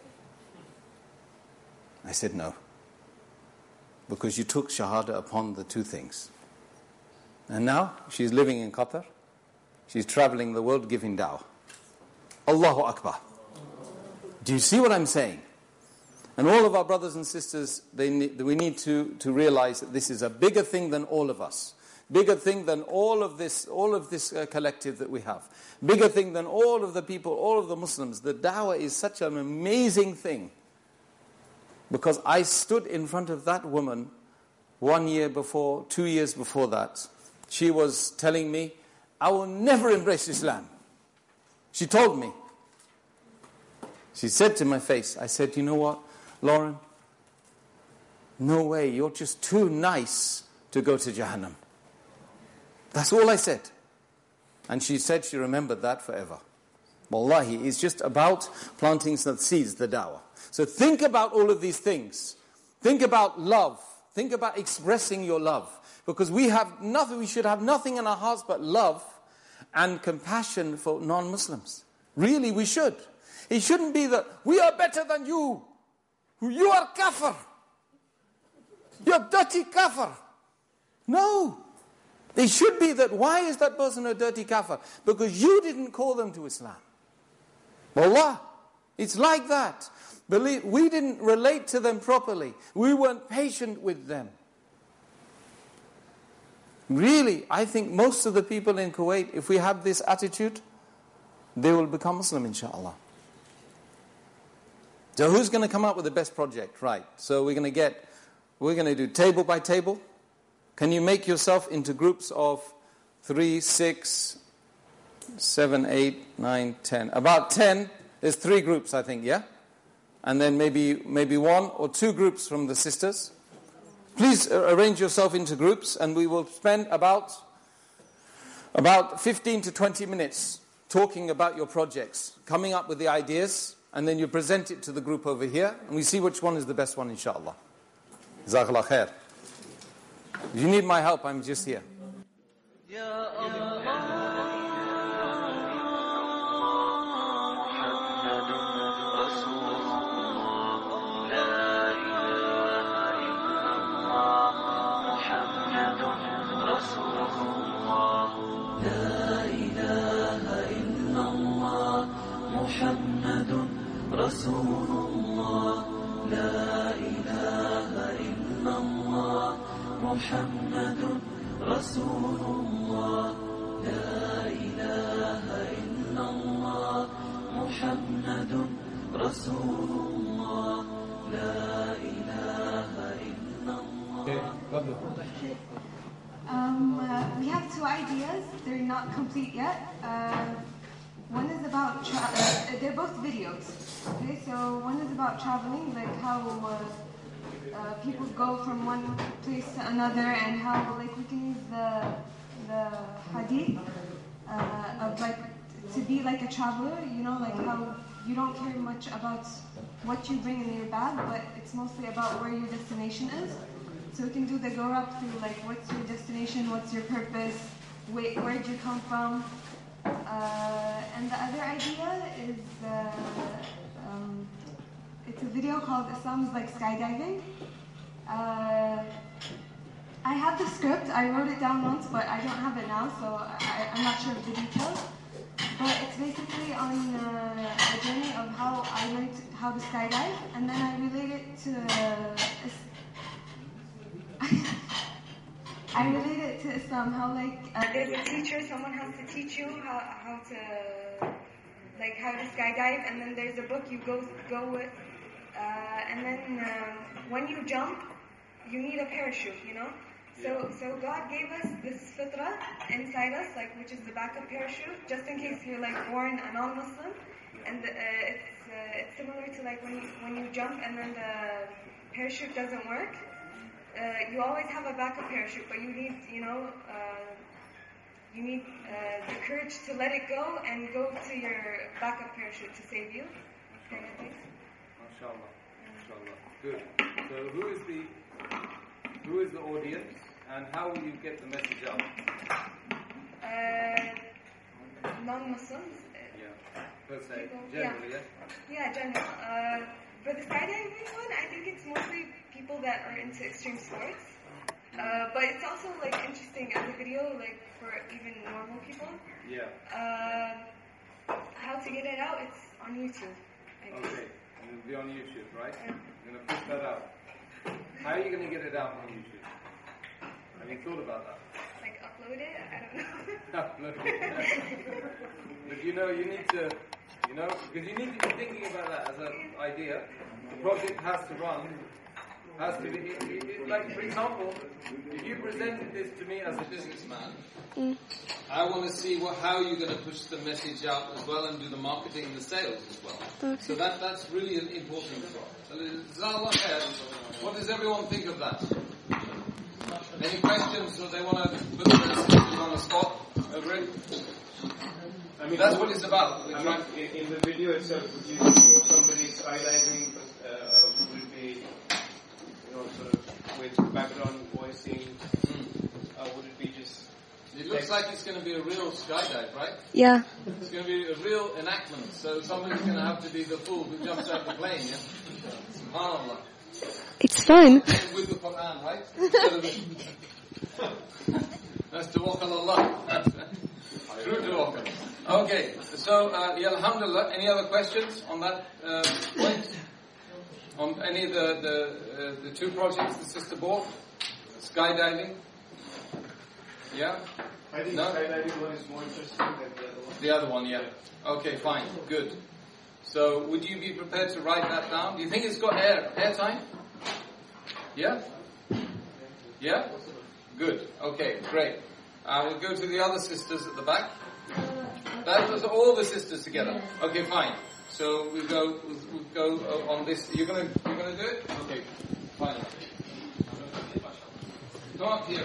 I said, no. Because you took Shahada upon the two things. And now she's living in Qatar. She's traveling the world giving da'wah. Allahu Akbar. Do you see what I'm saying? And all of our brothers and sisters, they need, we need to, to realize that this is a bigger thing than all of us. Bigger thing than all of this, all of this uh, collective that we have. Bigger thing than all of the people, all of the Muslims. The da'wah is such an amazing thing. Because I stood in front of that woman one year before, two years before that. She was telling me, I will never embrace Islam. She told me. She said to my face, I said, you know what, Lauren? No way, you're just too nice to go to Jahannam. That's all I said. And she said she remembered that forever. Wallahi, it's just about planting some seeds, the da'wah. So think about all of these things. Think about love. Think about expressing your love. Because we have nothing, we should have nothing in our hearts but love and compassion for non-Muslims. Really, we should. It shouldn't be that we are better than you. You are kafir. You're dirty kafir. No. It should be that, why is that person a dirty kafir? Because you didn't call them to Islam. Wallah, it's like that. Believe, we didn't relate to them properly. We weren't patient with them. Really, I think most of the people in Kuwait, if we have this attitude, they will become Muslim, inshallah. So who's going to come up with the best project? Right. So we're going to get, we're going to do table by table. Can you make yourself into groups of three, six, seven, eight, nine, ten? About ten. There's three groups, I think, yeah? And then maybe maybe one or two groups from the sisters. Please arrange yourself into groups, and we will spend about about fifteen to twenty minutes talking about your projects, coming up with the ideas, and then you present it to the group over here, and we see which one is the best one, inshallah. Jazakallah khair. If you need my help, I'm just here. Um, uh, we have two ideas. They're not complete yet. Uh, one is about, tra- uh, they're both videos. Okay, so one is about traveling, like how uh, uh, people go from one place to another, and how like we can use the the hadith uh, of like to be like a traveler. You know, like how you don't care much about what you bring in your bag, but it's mostly about where your destination is. So we can do the go up through like what's your destination, what's your purpose, where where'd you come from. Uh, and the other idea is uh, um, it's a video called Islam is like skydiving. Uh, I have the script. I wrote it down once, but I don't have it now, so I, I'm not sure of the details. But it's basically on uh, a journey of how I learned how to skydive, and then I relate it to uh, I relate it to Islam, how like uh, there's a teacher, someone has to teach you how, how to like how to skydive, and then there's a book you go go with, uh, and then um, when you jump, you need a parachute, you know. So so God gave us this fitrah inside us, like which is the backup parachute, just in case you're like born a non-Muslim, and uh, it's uh, it's similar to like when you when you jump and then the parachute doesn't work. Uh, you always have a backup parachute, but you need, you know, uh, you need uh, the courage to let it go and go to your backup parachute to save you. Kind of thing. MashaAllah. MashaAllah. Good. So who is the who is the audience, and how will you get the message out? Uh, non-Muslims. Yeah. Per se. People, Generally, yeah. yes? Yeah, general. Uh, for the skydiving one, I think it's mostly people that are into extreme sports. Uh, but it's also like interesting as a video, like for even normal people. Yeah. Uh, how to get it out? It's on YouTube. I guess. Okay. And it'll be on YouTube, right? Yeah. You're gonna push that out. How are you gonna get it out on YouTube? Have you thought about that? Like upload it? I don't know. Upload it. But you know, you need to, you know, because you need to be thinking about that as an idea. The project has to run. Has to be, it, it, it, like, for example, if you presented this to me as a businessman, mm. I want to see what, how you're going to push the message out as well and do the marketing and the sales as well. Okay. So that that's really an important job. What does everyone think of that? Any questions, or they want to put the message on the spot? Agree? I mean, that's what it's about. I mean, in, in the video itself, would you show somebody skydiving? Uh, would it be, you know, sort of with background voicing? Mm. Uh, would it be just? It looks like it's going to be a real skydive, right? Yeah. It's going to be a real enactment. So somebody's going to have to be the fool who jumps out the plane. Yeah. SubhanAllah. It's fun. With the Quran, right? That's tawakkal Allah. True tawakkal. Okay, so, uh, yeah, alhamdulillah, any other questions on that uh, point? On any of the, the, uh, the two projects the sister bought? Skydiving? Yeah? I think No? skydiving one is more interesting than the other one. The other one, yeah. Okay, fine, good. So, would you be prepared to write that down? Do you think it's got air, air time? Yeah? Yeah? Good. Okay, great. Uh, we'll go to the other sisters at the back. That was all the sisters together. Okay, fine. So we'll go. We'll, we'll go uh, on this. You're gonna. You're gonna do it. Okay, fine. Come up here.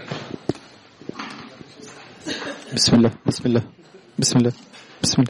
Bismillah. Bismillah. Bismillah. Bismillah.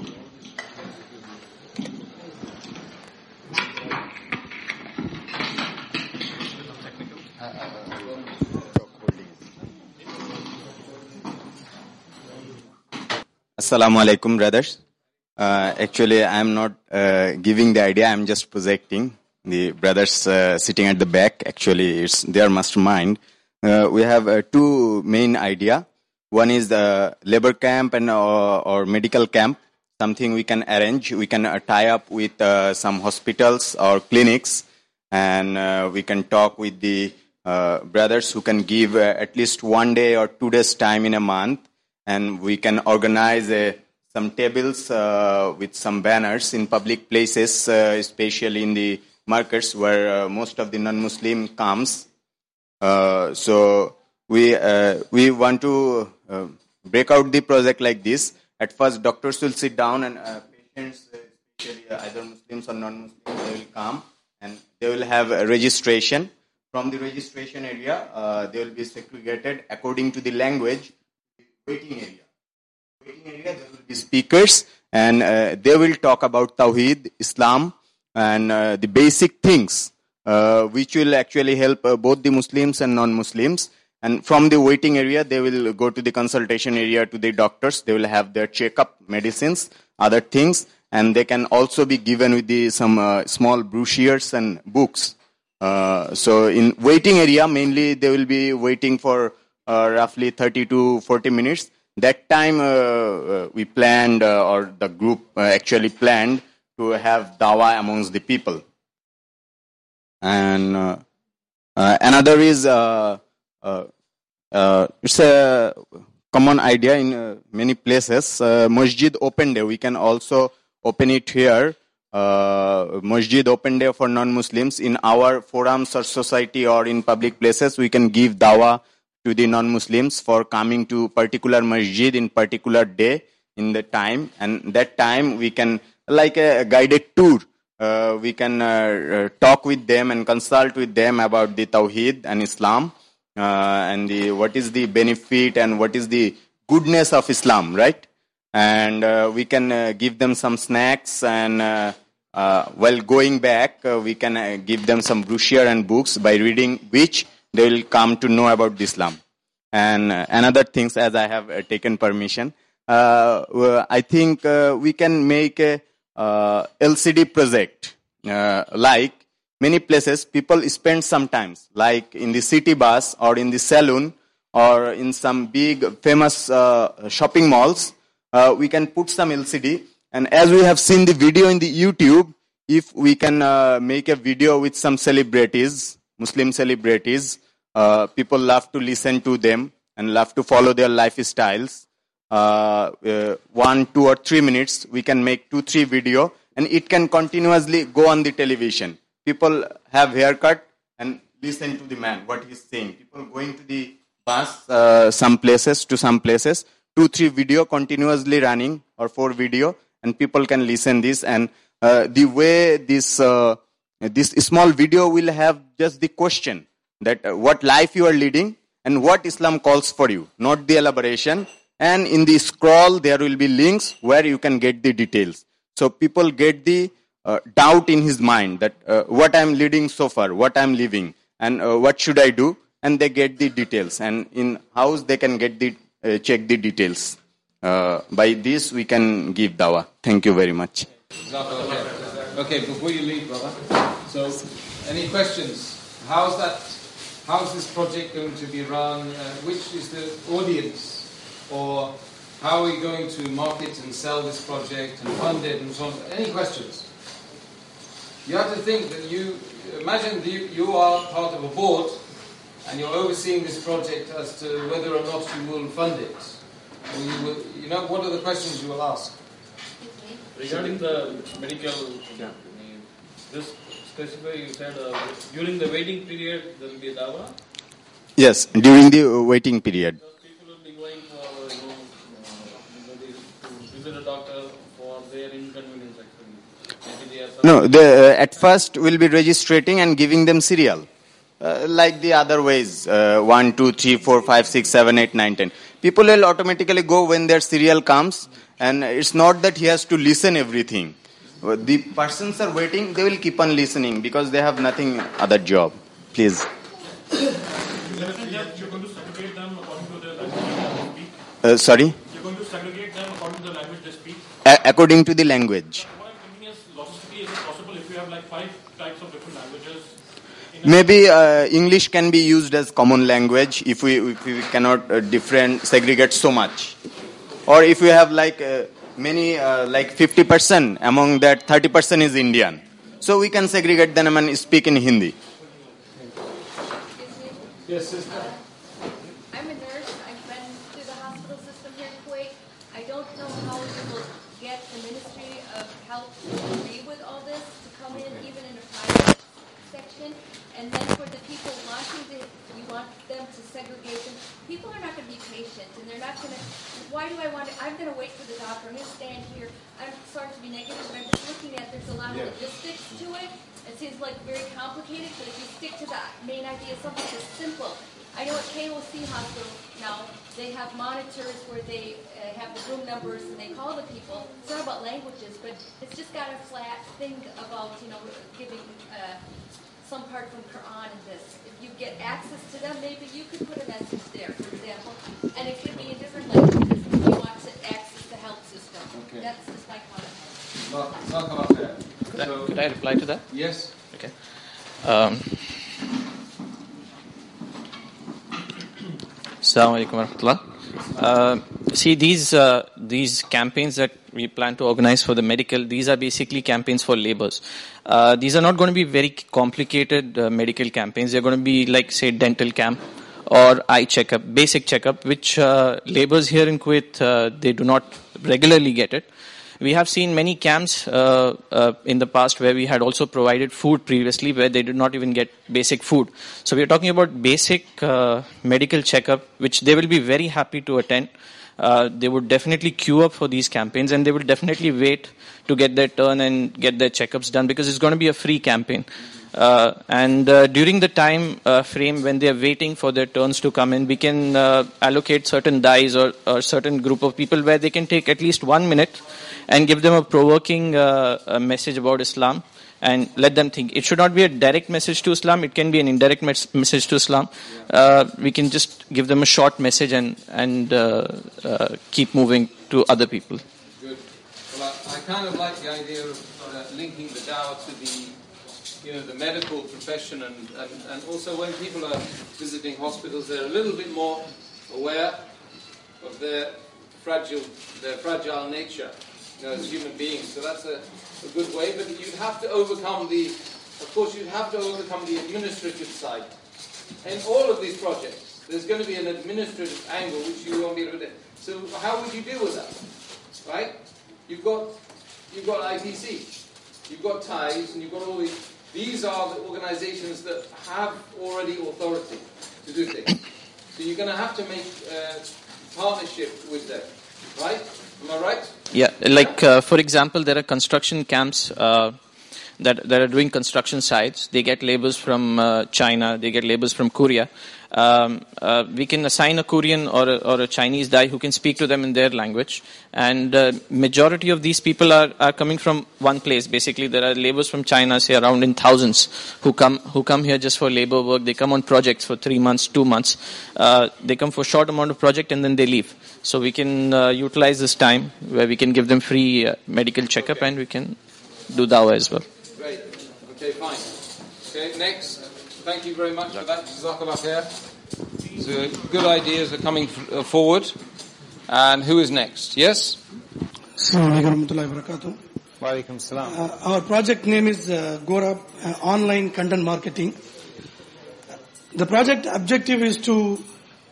Assalamu alaikum, brothers. Uh, actually, I am not uh, giving the idea. I am just projecting. The brothers uh, sitting at the back, actually, it's their mastermind. Uh, we have uh, two main idea. One is the labor camp and uh, or medical camp. Something we can arrange. We can uh, tie up with uh, some hospitals or clinics, and uh, we can talk with the uh, brothers who can give uh, at least one day or two days time in a month. And we can organize uh, some tables uh, with some banners in public places, uh, especially in the markets where uh, most of the non-Muslim comes. Uh, so we uh, we want to uh, break out the project like this. At first, doctors will sit down and uh, patients, especially uh, either Muslims or non-Muslims, they will come and they will have a registration. From the registration area, uh, they will be segregated according to the language. Waiting area. Waiting area, there will be speakers and uh, they will talk about Tawheed, Islam and uh, the basic things uh, which will actually help uh, both the Muslims and non-Muslims. And from the waiting area, they will go to the consultation area to the doctors. They will have their checkup, medicines, other things, and they can also be given with the, some uh, small brochures and books. Uh, so in waiting area, mainly they will be waiting for Uh, roughly thirty to forty minutes. That time uh, uh, we planned, uh, or the group uh, actually planned to have dawah amongst the people. And uh, uh, another is, uh, uh, uh, it's a common idea in uh, many places. Uh, Masjid Open Day, we can also open it here. Uh, Masjid Open Day for non-Muslims. In our forums or society or in public places, we can give dawah to the non-Muslims for coming to particular masjid in particular day in the time, and that time we can, like a guided tour, uh, we can uh, uh, talk with them and consult with them about the Tawheed and Islam, uh, and the what is the benefit and what is the goodness of Islam, right? And uh, we can uh, give them some snacks, and uh, uh, while going back, uh, we can uh, give them some brochure and books by reading which they will come to know about Islam. And uh, another things, as I have uh, taken permission, uh, I think uh, we can make a uh, L C D project. Uh, like many places, people spend sometimes, like in the city bus or in the saloon or in some big famous uh, shopping malls, uh, we can put some L C D. And as we have seen the video in the YouTube, if we can uh, make a video with some celebrities, Muslim celebrities, uh, people love to listen to them and love to follow their lifestyles. Uh, uh, one, two or three minutes, we can make two, three video, and it can continuously go on the television. People have haircut and listen to the man, what he's saying. People going to the bus, uh, some places to some places, two, three video continuously running or four video, and people can listen this. And uh, the way this uh, this small video will have just the question that uh, what life you are leading and what Islam calls for you, not the elaboration. And in the scroll, there will be links where you can get the details. So people get the uh, doubt in his mind that uh, what I'm leading so far, what I'm living, and uh, what should I do? And they get the details. And in house, they can get the uh, check the details. Uh, by this, we can give dawah. Thank you very much. Okay, before you leave, brother. So, any questions? How's that? how's this project going to be run? Uh, which is the audience? Or how are we going to market and sell this project and fund it and so on? Any questions? You have to think that you, imagine that you, you are part of a board and you're overseeing this project as to whether or not you will fund it. And you, will, you know, what are the questions you will ask? Regarding the medical, yeah. This specifically you said uh, during the waiting period there will be a dawa? Yes, during the waiting period. Because people will be going for, you know, uh, to visit a doctor for their inconvenience actually. Maybe they are No, the, uh, at first we'll be registrating and giving them serial. Uh, like the other ways, uh, one, two, three, four, five, six, seven, eight, nine, ten. People will automatically go when their serial comes, and it's not that he has to listen everything. The persons are waiting, they will keep on listening because they have nothing other job. Please. You're going to segregate them according to the language they speak? Uh, sorry? You're going to segregate them according to the language they speak? A- according to the language. What I'm thinking is, logistically, is it possible if you have like five types of different languages? Maybe uh, English can be used as common language if we, if we cannot uh, different segregate so much. Or if we have like uh, many, uh, like fifty percent, among that thirty percent is Indian. So we can segregate them and speak in Hindi. Yes, sister. Uh, I'm a nurse. I've been through the hospital system here in Kuwait. I don't know how you will get the Ministry of Health to agree with all this, to come in even in a private section. And then for the people wanting to, we want them to segregate them. People are not going to be patient, and they're not going to, why do I want to, I'm going to wait for the doctor, I'm going to stand here. I'm sorry to be negative, but I'm just looking at, there's a lot of Yeah. logistics to it. It seems like very complicated, but if you stick to the main idea, something that's simple. I know at K O C Hospital now, they have monitors where they uh, have the room numbers and they call the people. It's not about languages, but it's just got a flat thing about, you know, giving uh, some part from Quran in this. If you get access to them, maybe you could put a message there, for example, and it could be in different languages if you want to access the health system. Okay. That's just my comment. Well, talk about that. Could I, So- could I reply to that? Yes. Okay. Um, Assalamu alaikum warahmatullah. Uh, see, these uh, these campaigns that we plan to organize for the medical, these are basically campaigns for laborers. Uh, these are not going to be very complicated uh, medical campaigns. They're going to be like, say, dental camp or eye checkup, basic checkup, which uh, laborers here in Kuwait, uh, they do not regularly get it. We have seen many camps uh, uh, in the past where we had also provided food previously where they did not even get basic food. So we are talking about basic uh, medical checkup, which they will be very happy to attend. Uh, they would definitely queue up for these campaigns, and they will definitely wait to get their turn and get their checkups done, because it's going to be a free campaign. Uh, and uh, during the time uh, frame when they are waiting for their turns to come in, we can uh, allocate certain dies or, or certain group of people where they can take at least one minute and give them a provoking uh, a message about Islam and let them think. It should not be a direct message to Islam. It can be an indirect mes- message to Islam. Uh, we can just give them a short message and, and uh, uh, keep moving to other people. Good. Well, I, I kind of like the idea of uh, linking the dawah to the, you know, the medical profession, and, and, and also when people are visiting hospitals, they're a little bit more aware of their fragile, their fragile nature, you know, as human beings. So that's a, a good way. But you'd have to overcome the, of course, you'd have to overcome the administrative side. In all of these projects, there's going to be an administrative angle which you won't be able to do. So how would you deal with that, right? You've got, you've got I T C, you've got T I E S, and you've got all these. These are the organizations that have already authority to do things. So you're going to have to make uh, partnership with them, right? Am I right? Yeah, like uh, for example, there are construction camps uh, that that are doing construction sites. They get laborers from uh, China, they get laborers from Korea. Um, uh, we can assign a Korean or a, or a Chinese guy who can speak to them in their language. And uh, majority of these people are, are coming from one place. Basically, there are laborers from China, say around in thousands, who come who come here just for labor work. They come on projects for three months, two months. Uh, they come for a short amount of project and then they leave. So we can uh, utilize this time where we can give them free uh, medical checkup, okay, and we can do dawah as well. Great. Okay, fine. Okay, next. Thank you very much for that, Jazakallah khair. So good ideas are coming f- uh, forward. And who is next? Yes? Assalamu alaikum warahmatullahi wabarakatuh. Wa alaikum salam. Uh, our project name is uh, Gorab uh, Online Content Marketing. The project objective is to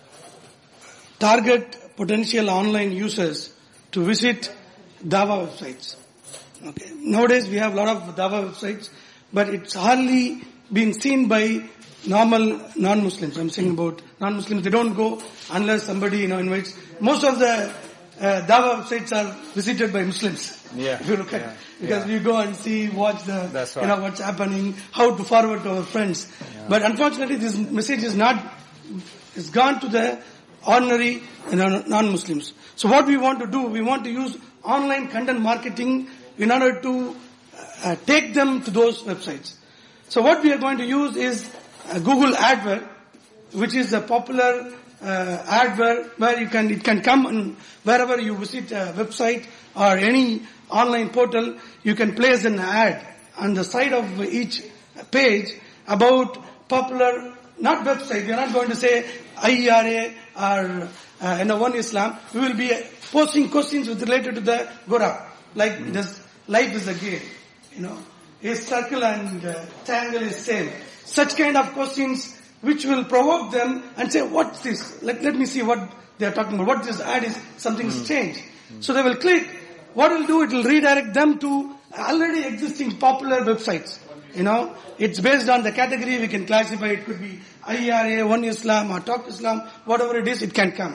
target potential online users to visit Dawa websites. Okay. Nowadays we have a lot of Dawa websites, but it's hardly been seen by normal non-Muslims. I'm saying about non-Muslims. They don't go unless somebody, you know, invites. Most of the uh, Dawa websites are visited by Muslims. Yeah. If you look at yeah. because yeah. we go and see, watch the, That's right. you know, what's happening, how to forward to our friends. Yeah. But unfortunately, this message is not, it's gone to the ordinary, you know, non-Muslims. So what we want to do, we want to use online content marketing in order to uh, take them to those websites. So what we are going to use is uh, Google AdWords, which is a popular uh, adware where you can, it can come and wherever you visit a website or any online portal, you can place an ad on the side of each page about popular, not website, we are not going to say I E R A or uh, you know, One Islam. We will be posting questions with related to the Gorab, like mm. this life is a game, you know, a circle and uh, triangle is same. Such kind of questions which will provoke them and say, what's this? Let, let me see what they are talking about. What this ad is, something's mm. changed. Mm. So they will click. What it will do, it will redirect them to already existing popular websites. You know, it's based on the category we can classify. It could be I E R A, One Islam or Talk Islam, whatever it is, it can come.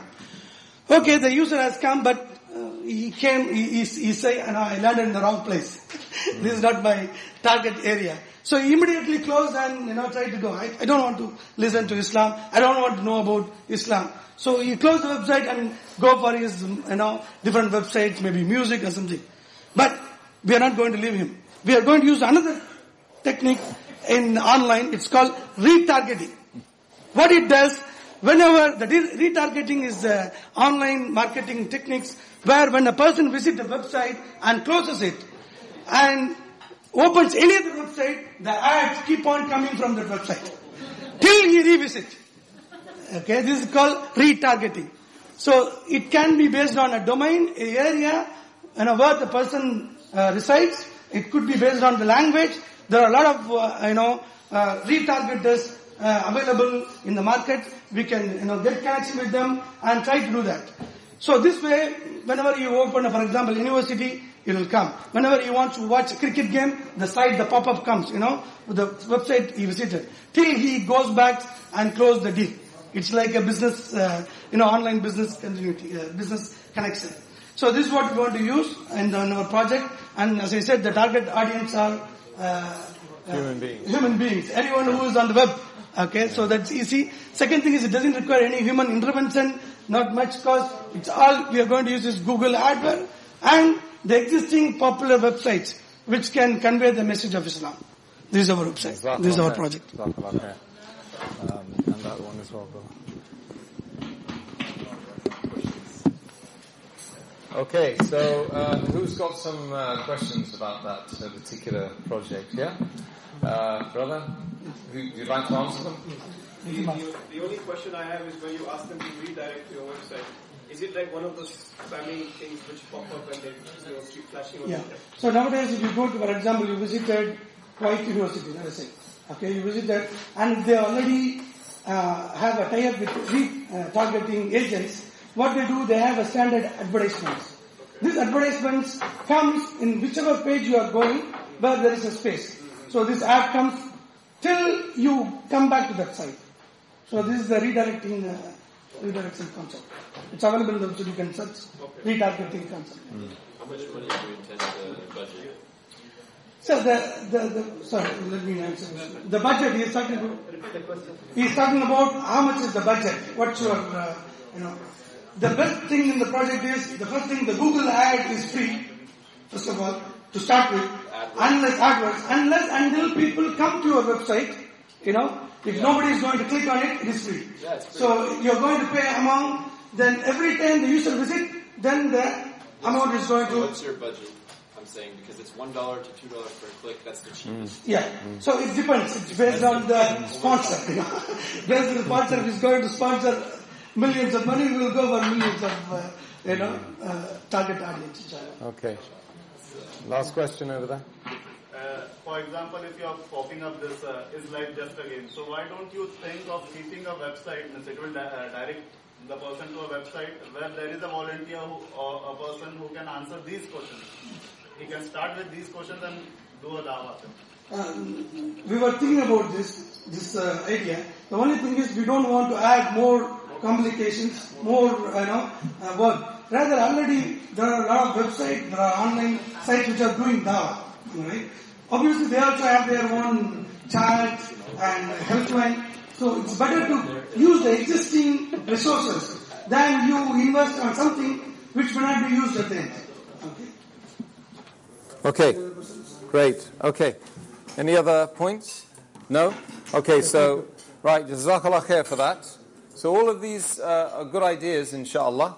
Okay, the user has come, but uh, he came, he, he, he say, no, I landed in the wrong place. Mm. This is not my target area. So he immediately closed and, you know, tried to go. I, I don't want to listen to Islam. I don't want to know about Islam. So he closed the website and go for his, you know, different websites, maybe music or something. But we are not going to leave him. We are going to use another technique in online. It's called retargeting. What it does, whenever the retargeting is uh, online marketing techniques where when a person visits a website and closes it and opens any other website, the ads keep on coming from that website till he revisits. Okay, this is called retargeting. So it can be based on a domain, a area, and a where the person uh, resides. It could be based on the language. There are a lot of uh, you know uh, retargeters uh, available in the market. We can you know get connection with them and try to do that. So this way, whenever you open, for example, university, it will come. Whenever you want to watch a cricket game, the site, the pop-up comes. You know, with the website he visited till he goes back and close the deal. It's like a business, uh, you know, online business continuity, uh, business connection. So this is what we want to use in, the, in our project. And as I said, the target audience are uh, human beings. Human beings. Anyone who is on the web. Okay, so that's easy. Second thing is it doesn't require any human intervention, not much cost. It's all we are going to use is Google AdWords and the existing popular websites which can convey the message of Islam. This is our website. This is our project. Um, and that one as well, bro. Okay, so uh, who's got some uh, questions about that uh, particular project? Yeah, uh, brother, who, you'd like to answer them? The, the, the only question I have is when you ask them to redirect to your website, is it like one of those spamming things which pop up and they you know, keep flashing on? Yeah. So nowadays, if you go to, for example, you visited White University, let us say. Okay, you visit that, and they already uh, have a tie-up with retargeting uh, agents. What they do, they have a standard advertisements. These advertisements comes in whichever page you are going, where there is a space. So this ad comes till you come back to that site. So this is the redirecting, uh, redirection concept. It's available in the website. You can search okay. retargeting concept. Mm. How much money do you intend to budget? So the, the, the, sorry, let me answer. The budget, he is talking about, he is talking about how much is the budget, what's your, uh, you know, the best thing in the project is, the first thing, the Google ad is free, first of all, to start with, unless AdWords, unless until people come to your website, you know, if yeah. nobody is going to click on it, it is free. Yeah, so you're going to pay amount, then every time the user visit, then the amount is going to... What's your budget? I'm saying, because it's one dollar to two dollars per click. That's the cheapest. Yeah. So it depends. It's based on the sponsor. You know? Based on the sponsor, if he's going to sponsor millions of money, we'll go for millions of, uh, you know, uh, target audience. Okay. Last question over there. Uh, for example, if you are popping up this uh, is life just a game, so why don't you think of keeping a website, and it will di- uh, direct the person to a website where there is a volunteer who, or a person who can answer these questions. He can start with these questions and do a dawah. Um, we were thinking about this this uh, idea. The only thing is we don't want to add more complications, more you know uh, work. Rather, already there are a lot of websites, there are online sites which are doing dawah. Right? Obviously, they also have their own chat and helpline. So it's better to use the existing resources than you invest on something which may not be used at the end. Okay. Okay. Great. Okay. Any other points? No? Okay, so, right, Jazakallah khair for that. So all of these uh, are good ideas, inshallah.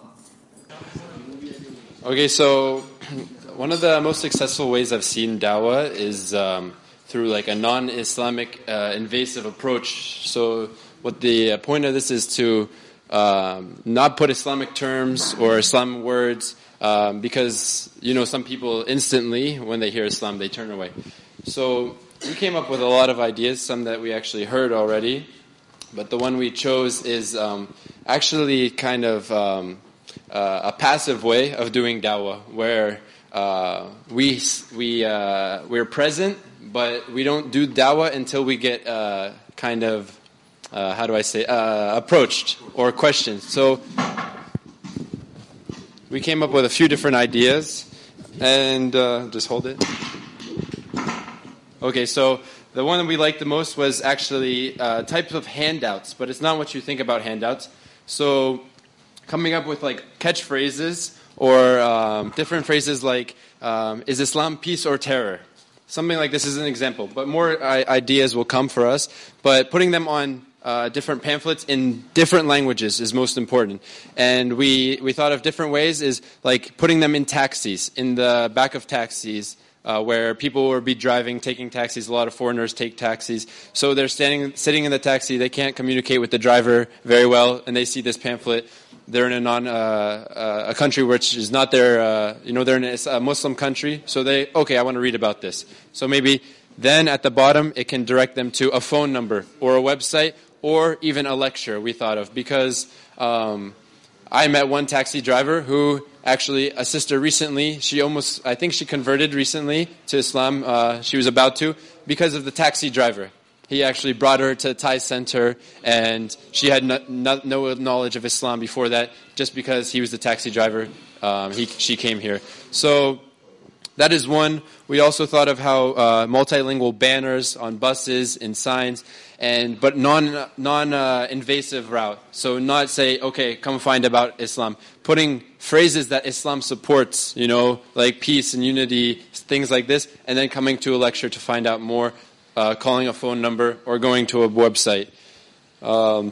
Okay, so one of the most successful ways I've seen dawah is um, through like a non-Islamic uh, invasive approach. So what the point of this is to um, not put Islamic terms or Islam words um, because, you know, some people instantly, when they hear Islam, they turn away. So we came up with a lot of ideas, some that we actually heard already, but the one we chose is um, actually kind of um, uh, a passive way of doing dawah, where uh, we we uh, we're present, but we don't do dawah until we get uh, kind of uh, how do I say uh, approached or questioned. So we came up with a few different ideas, and uh, just hold it. Okay, so the one that we liked the most was actually uh, types of handouts, but it's not what you think about handouts. So coming up with like catchphrases or um, different phrases like, um, is Islam peace or terror? Something like this is an example, but more uh, ideas will come for us. But putting them on uh, different pamphlets in different languages is most important. And we, we thought of different ways is like putting them in taxis, in the back of taxis, Uh, where people will be driving, taking taxis. A lot of foreigners take taxis. So they're standing, sitting in the taxi. They can't communicate with the driver very well, and they see this pamphlet. They're in a non, uh, uh, a country which is not their, uh, you know, they're in a Muslim country. So they, okay, I want to read about this. So maybe then at the bottom it can direct them to a phone number or a website or even a lecture we thought of, because um, I met one taxi driver who actually, a sister recently, she almost, I think she converted recently to Islam. Uh, she was about to, because of the taxi driver. He actually brought her to a Thai center, and she had no, no, no knowledge of Islam before that, just because he was the taxi driver. Um, he, she came here. So that is one. We also thought of how uh, multilingual banners on buses and signs, and but non non uh, invasive route. So not say, okay, come find about Islam. Putting phrases that Islam supports, you know, like peace and unity, things like this, and then coming to a lecture to find out more, uh, calling a phone number or going to a website. Um,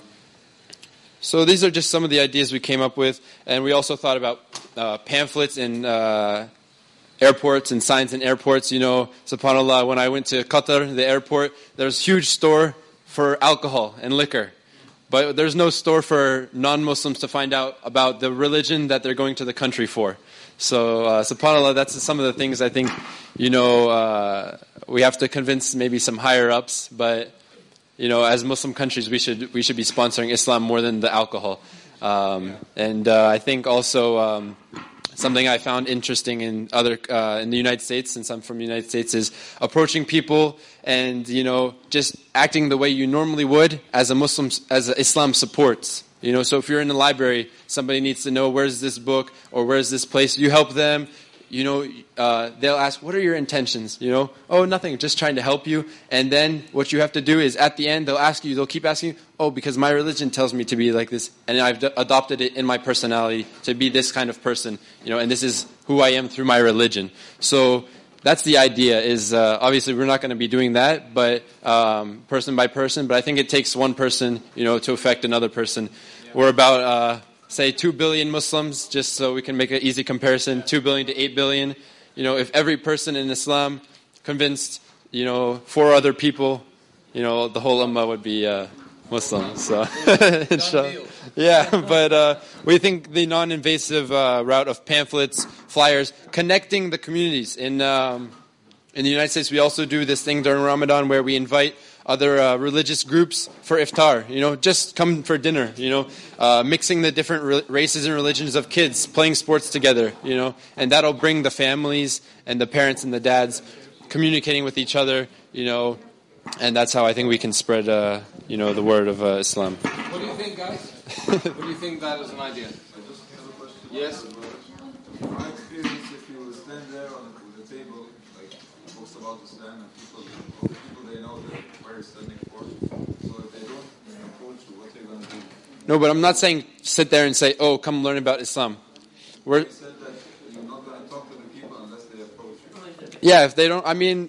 so these are just some of the ideas we came up with, and we also thought about uh, pamphlets and uh, airports and signs in airports. You know, subhanAllah, when I went to Qatar, the airport, there's a huge store for alcohol and liquor. But there's no store for non-Muslims to find out about the religion that they're going to the country for. So, uh, subhanAllah, that's some of the things I think, you know, uh, we have to convince maybe some higher-ups. But, you know, as Muslim countries, we should we should be sponsoring Islam more than the alcohol. Um, and uh, I think also um, something I found interesting in other uh, in the United States, since I'm from the United States, is approaching people and, you know, just acting the way you normally would as a Muslim, as a Islam supports. You know, so if you're in the library, somebody needs to know where's this book or where's this place. You help them. You know, uh, they'll ask, what are your intentions? You know, oh, nothing, just trying to help you. And then what you have to do is at the end, they'll ask you, they'll keep asking you, oh, because my religion tells me to be like this, and I've d- adopted it in my personality to be this kind of person, you know, and this is who I am through my religion. So that's the idea, is uh, obviously we're not going to be doing that, but um, person by person, but I think it takes one person, you know, to affect another person. Yeah. We're about... Uh, say two billion Muslims, just so we can make an easy comparison, two billion to eight billion. you know, if every person in Islam convinced, you know, four other people, you know, the whole ummah would be uh, Muslim. So, inshallah. Yeah, but uh, we think the non-invasive uh, route of pamphlets, flyers, connecting the communities. In um, in the United States, we also do this thing during Ramadan where we invite other uh, religious groups for iftar. You know, just come for dinner. You know, uh, mixing the different re- races and religions of kids, playing sports together. You know, and that'll bring the families and the parents and the dads communicating with each other. You know, and that's how I think we can spread, uh, you know, the word of uh, Islam. What do you think, guys? What do you think that is an idea? Yes? In my experience, if you stand there on the table, like talks about Islam, and people, all the people they know that where you're standing for. So if they don't approach you, what are you going to do? No, but I'm not saying sit there and say, "Oh, come learn about Islam." We're You said that you're not going to talk to the people unless they approach you. yeah, if they don't, I mean.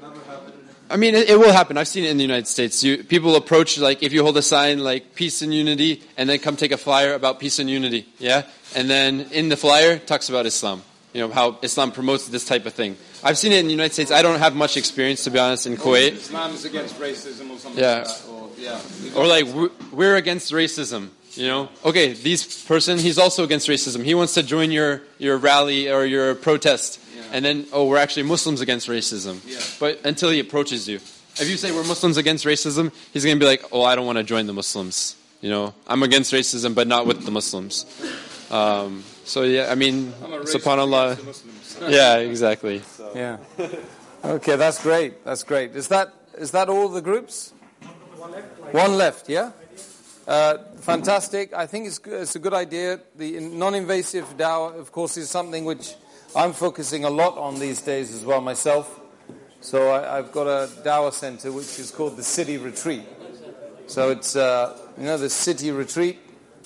I mean, it, it will happen. I've seen it in the United States. You, people approach, like, if you hold a sign like peace and unity, and then come take a flyer about peace and unity, yeah? And then in the flyer, it talks about Islam. You know, how Islam promotes this type of thing. I've seen it in the United States. I don't have much experience, to be honest, in Kuwait. Islam is against racism or something Yeah. like that. Or, yeah. Or like, we're- we're against racism, you know? Okay, this person, he's also against racism. He wants to join your, your rally or your protest. And then, oh, we're actually Muslims against racism. Yeah. But until he approaches you. If you say we're Muslims against racism, he's going to be like, oh, I don't want to join the Muslims. You know, I'm against racism, but not with the Muslims. Um, so, yeah, I mean, I'm a racist subhanAllah. against the Muslims. Yeah, exactly. Yeah. Okay, that's great. That's great. Is that is that all the groups? One left. One left, yeah? Uh, fantastic. I think it's, it's a good idea. The non-invasive dawah, of course, is something which I'm focusing a lot on these days as well myself. So I, I've got a dawah center which is called the City Retreat. So it's, uh, you know, the City Retreat.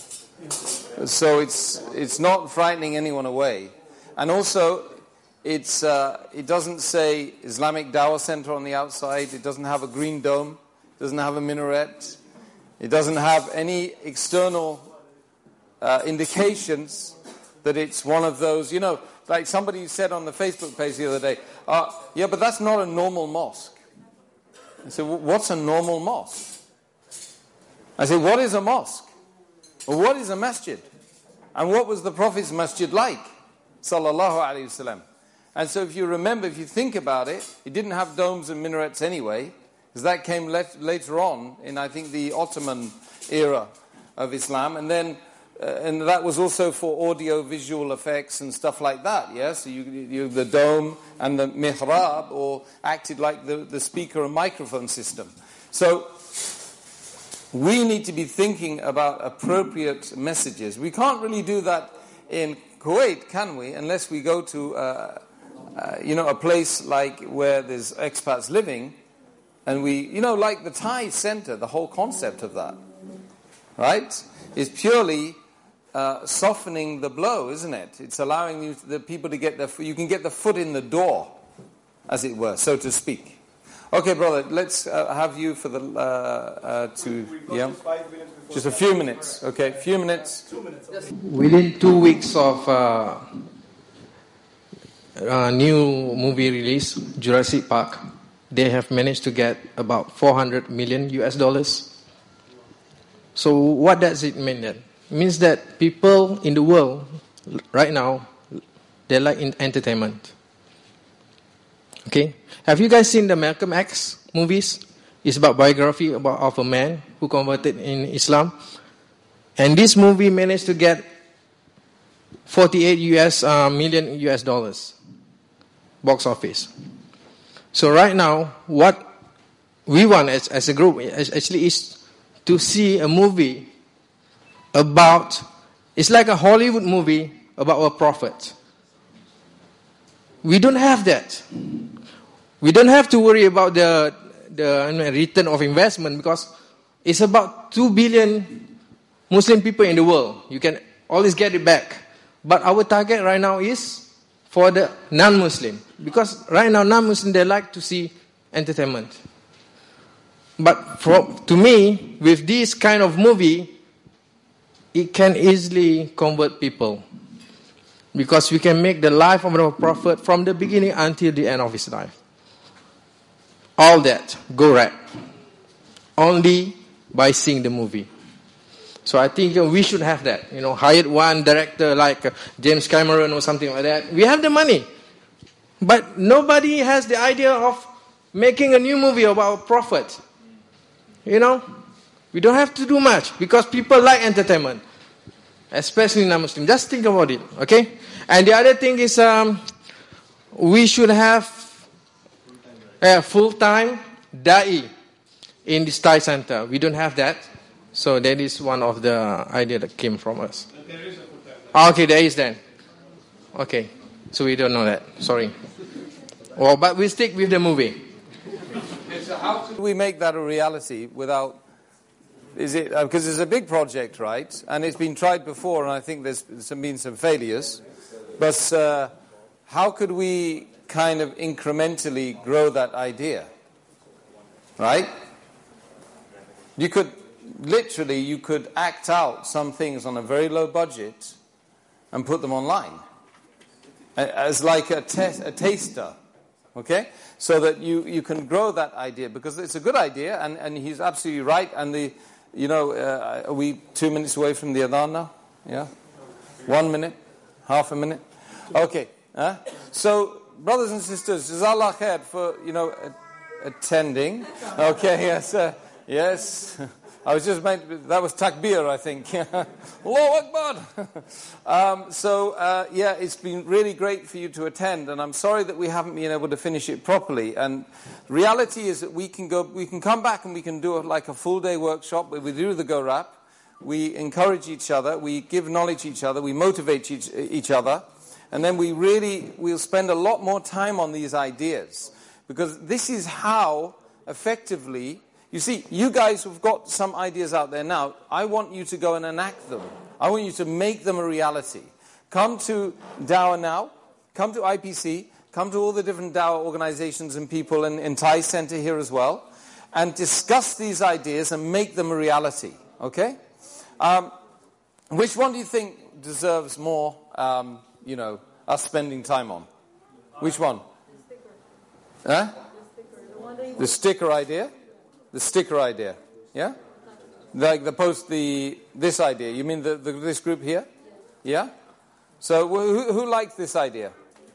So it's it's not frightening anyone away. And also, it's uh, it doesn't say Islamic Dawah Center on the outside. It doesn't have a green dome. It doesn't have a minaret. It doesn't have any external uh, indications that it's one of those, you know, like somebody said on the Facebook page the other day, uh, yeah, but that's not a normal mosque. I said, well, what's a normal mosque? I said, what is a mosque? Well, what is a masjid? And what was the Prophet's masjid like? Sallallahu alayhi wasallam. And so if you remember, if you think about it, it didn't have domes and minarets anyway, because that came let, later on in, I think, the Ottoman era of Islam. And then Uh, and that was also for audio-visual effects and stuff like that, yes? So you, you, the dome and the mihrab, or acted like the, the speaker and microphone system. So we need to be thinking about appropriate messages. We can't really do that in Kuwait, can we? Unless we go to, uh, uh, you know, a place like where there's expats living, and we, you know, like the Thai center, the whole concept of that, right, is purely Uh, softening the blow, isn't it? It's allowing you, the people to get their, you can get the foot in the door, as it were, so to speak. Okay, brother, let's uh, have you for the, uh, uh, to, yeah? Just a few minutes, okay, few minutes. Within two weeks of uh, uh, new movie release, Jurassic Park, they have managed to get about four hundred million U S dollars. So what does it mean then? It means that people in the world right now, they like in entertainment. Okay? Have you guys seen the Malcolm X movies? It's about biography about of a man who converted in Islam. And this movie managed to get forty-eight U S uh, million U S dollars box office. So right now, what we want as, as a group actually is to see a movie about, it's like a Hollywood movie about a prophet. We don't have that. We don't have to worry about the the return of investment because it's about two billion Muslim people in the world. You can always get it back. But our target right now is for the non-Muslim. Because right now non-Muslim, they like to see entertainment. But for, to me, with this kind of movie, it can easily convert people. Because we can make the life of the Prophet from the beginning until the end of his life. All that, go right. Only by seeing the movie. So I think uh, we should have that. You know, hire one director like uh, James Cameron or something like that. We have the money. But nobody has the idea of making a new movie about Prophet. You know, we don't have to do much because people like entertainment. Especially non-Muslim. Just think about it, okay? And the other thing is, um, we should have a full-time da'i in this Thai center. We don't have that. So that is one of the idea that came from us. There is a full-time. Okay, there is then. Okay, so we don't know that. Sorry. Well, but we stick with the movie. So how could we make that a reality without... Is it because uh, it's a big project, right? And it's been tried before, and I think there's some, been some failures. But uh, how could we kind of incrementally grow that idea, right? You could literally you could act out some things on a very low budget and put them online as like a, te- a taster, okay? So that you, you can grow that idea because it's a good idea, and, and he's absolutely right. And the You know, uh, are we two minutes away from the adhan now? Yeah? One minute? Half a minute? Okay. Huh? So, brothers and sisters, Jazakallah khair for, you know, attending. Okay, yes. Uh, yes. I was just meant, that was takbir, I think. Allahu Akbar. um, so, uh, yeah, it's been really great for you to attend, and I'm sorry that we haven't been able to finish it properly. And reality is that we can go, we can come back and we can do a, like a full day workshop where we do the Go Rap. We encourage each other, we give knowledge each other, we motivate each, each other, and then we really, we'll spend a lot more time on these ideas. Because this is how effectively... You see, you guys have got some ideas out there now. I want you to go and enact them. I want you to make them a reality. Come to Dawah Now, come to I P C, come to all the different Dawah organizations and people in, in Thai Center here as well, and discuss these ideas and make them a reality. Okay? Um, which one do you think deserves more, um, you know, us spending time on? Which one? Huh? The sticker idea? The sticker idea, yeah? Like the post, the this idea. You mean the, the this group here? Yeah? So who, who likes this idea?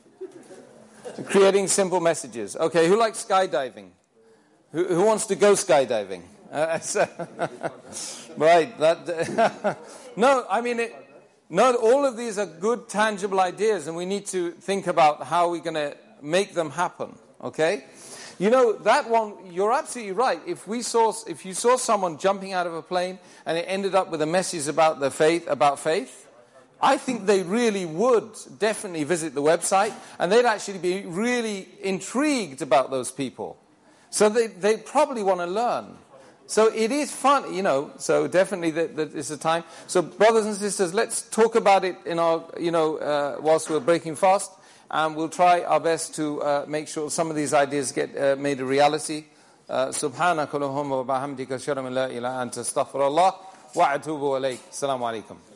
Creating simple messages. Okay, who likes skydiving? Who, who wants to go skydiving? Uh, so, right. That. no, I mean, it, no. All of these are good, tangible ideas, and we need to think about how we're going to make them happen. Okay. You know, that one, you're absolutely right. If we saw, if you saw someone jumping out of a plane and it ended up with a message about the faith, about faith, I think they really would definitely visit the website, and they'd actually be really intrigued about those people. So they they probably want to learn. So it is fun, you know, so definitely that, that is a time. So brothers and sisters, let's talk about it in our, you know, uh, whilst we're breaking fast. And we'll try our best to uh, make sure some of these ideas get uh, made a reality. Subhanaka Allahumma wa bihamdika ashhadu an la ilaha illa anta astaghfirullah wa atubu ilayk. Assalamu alaikum.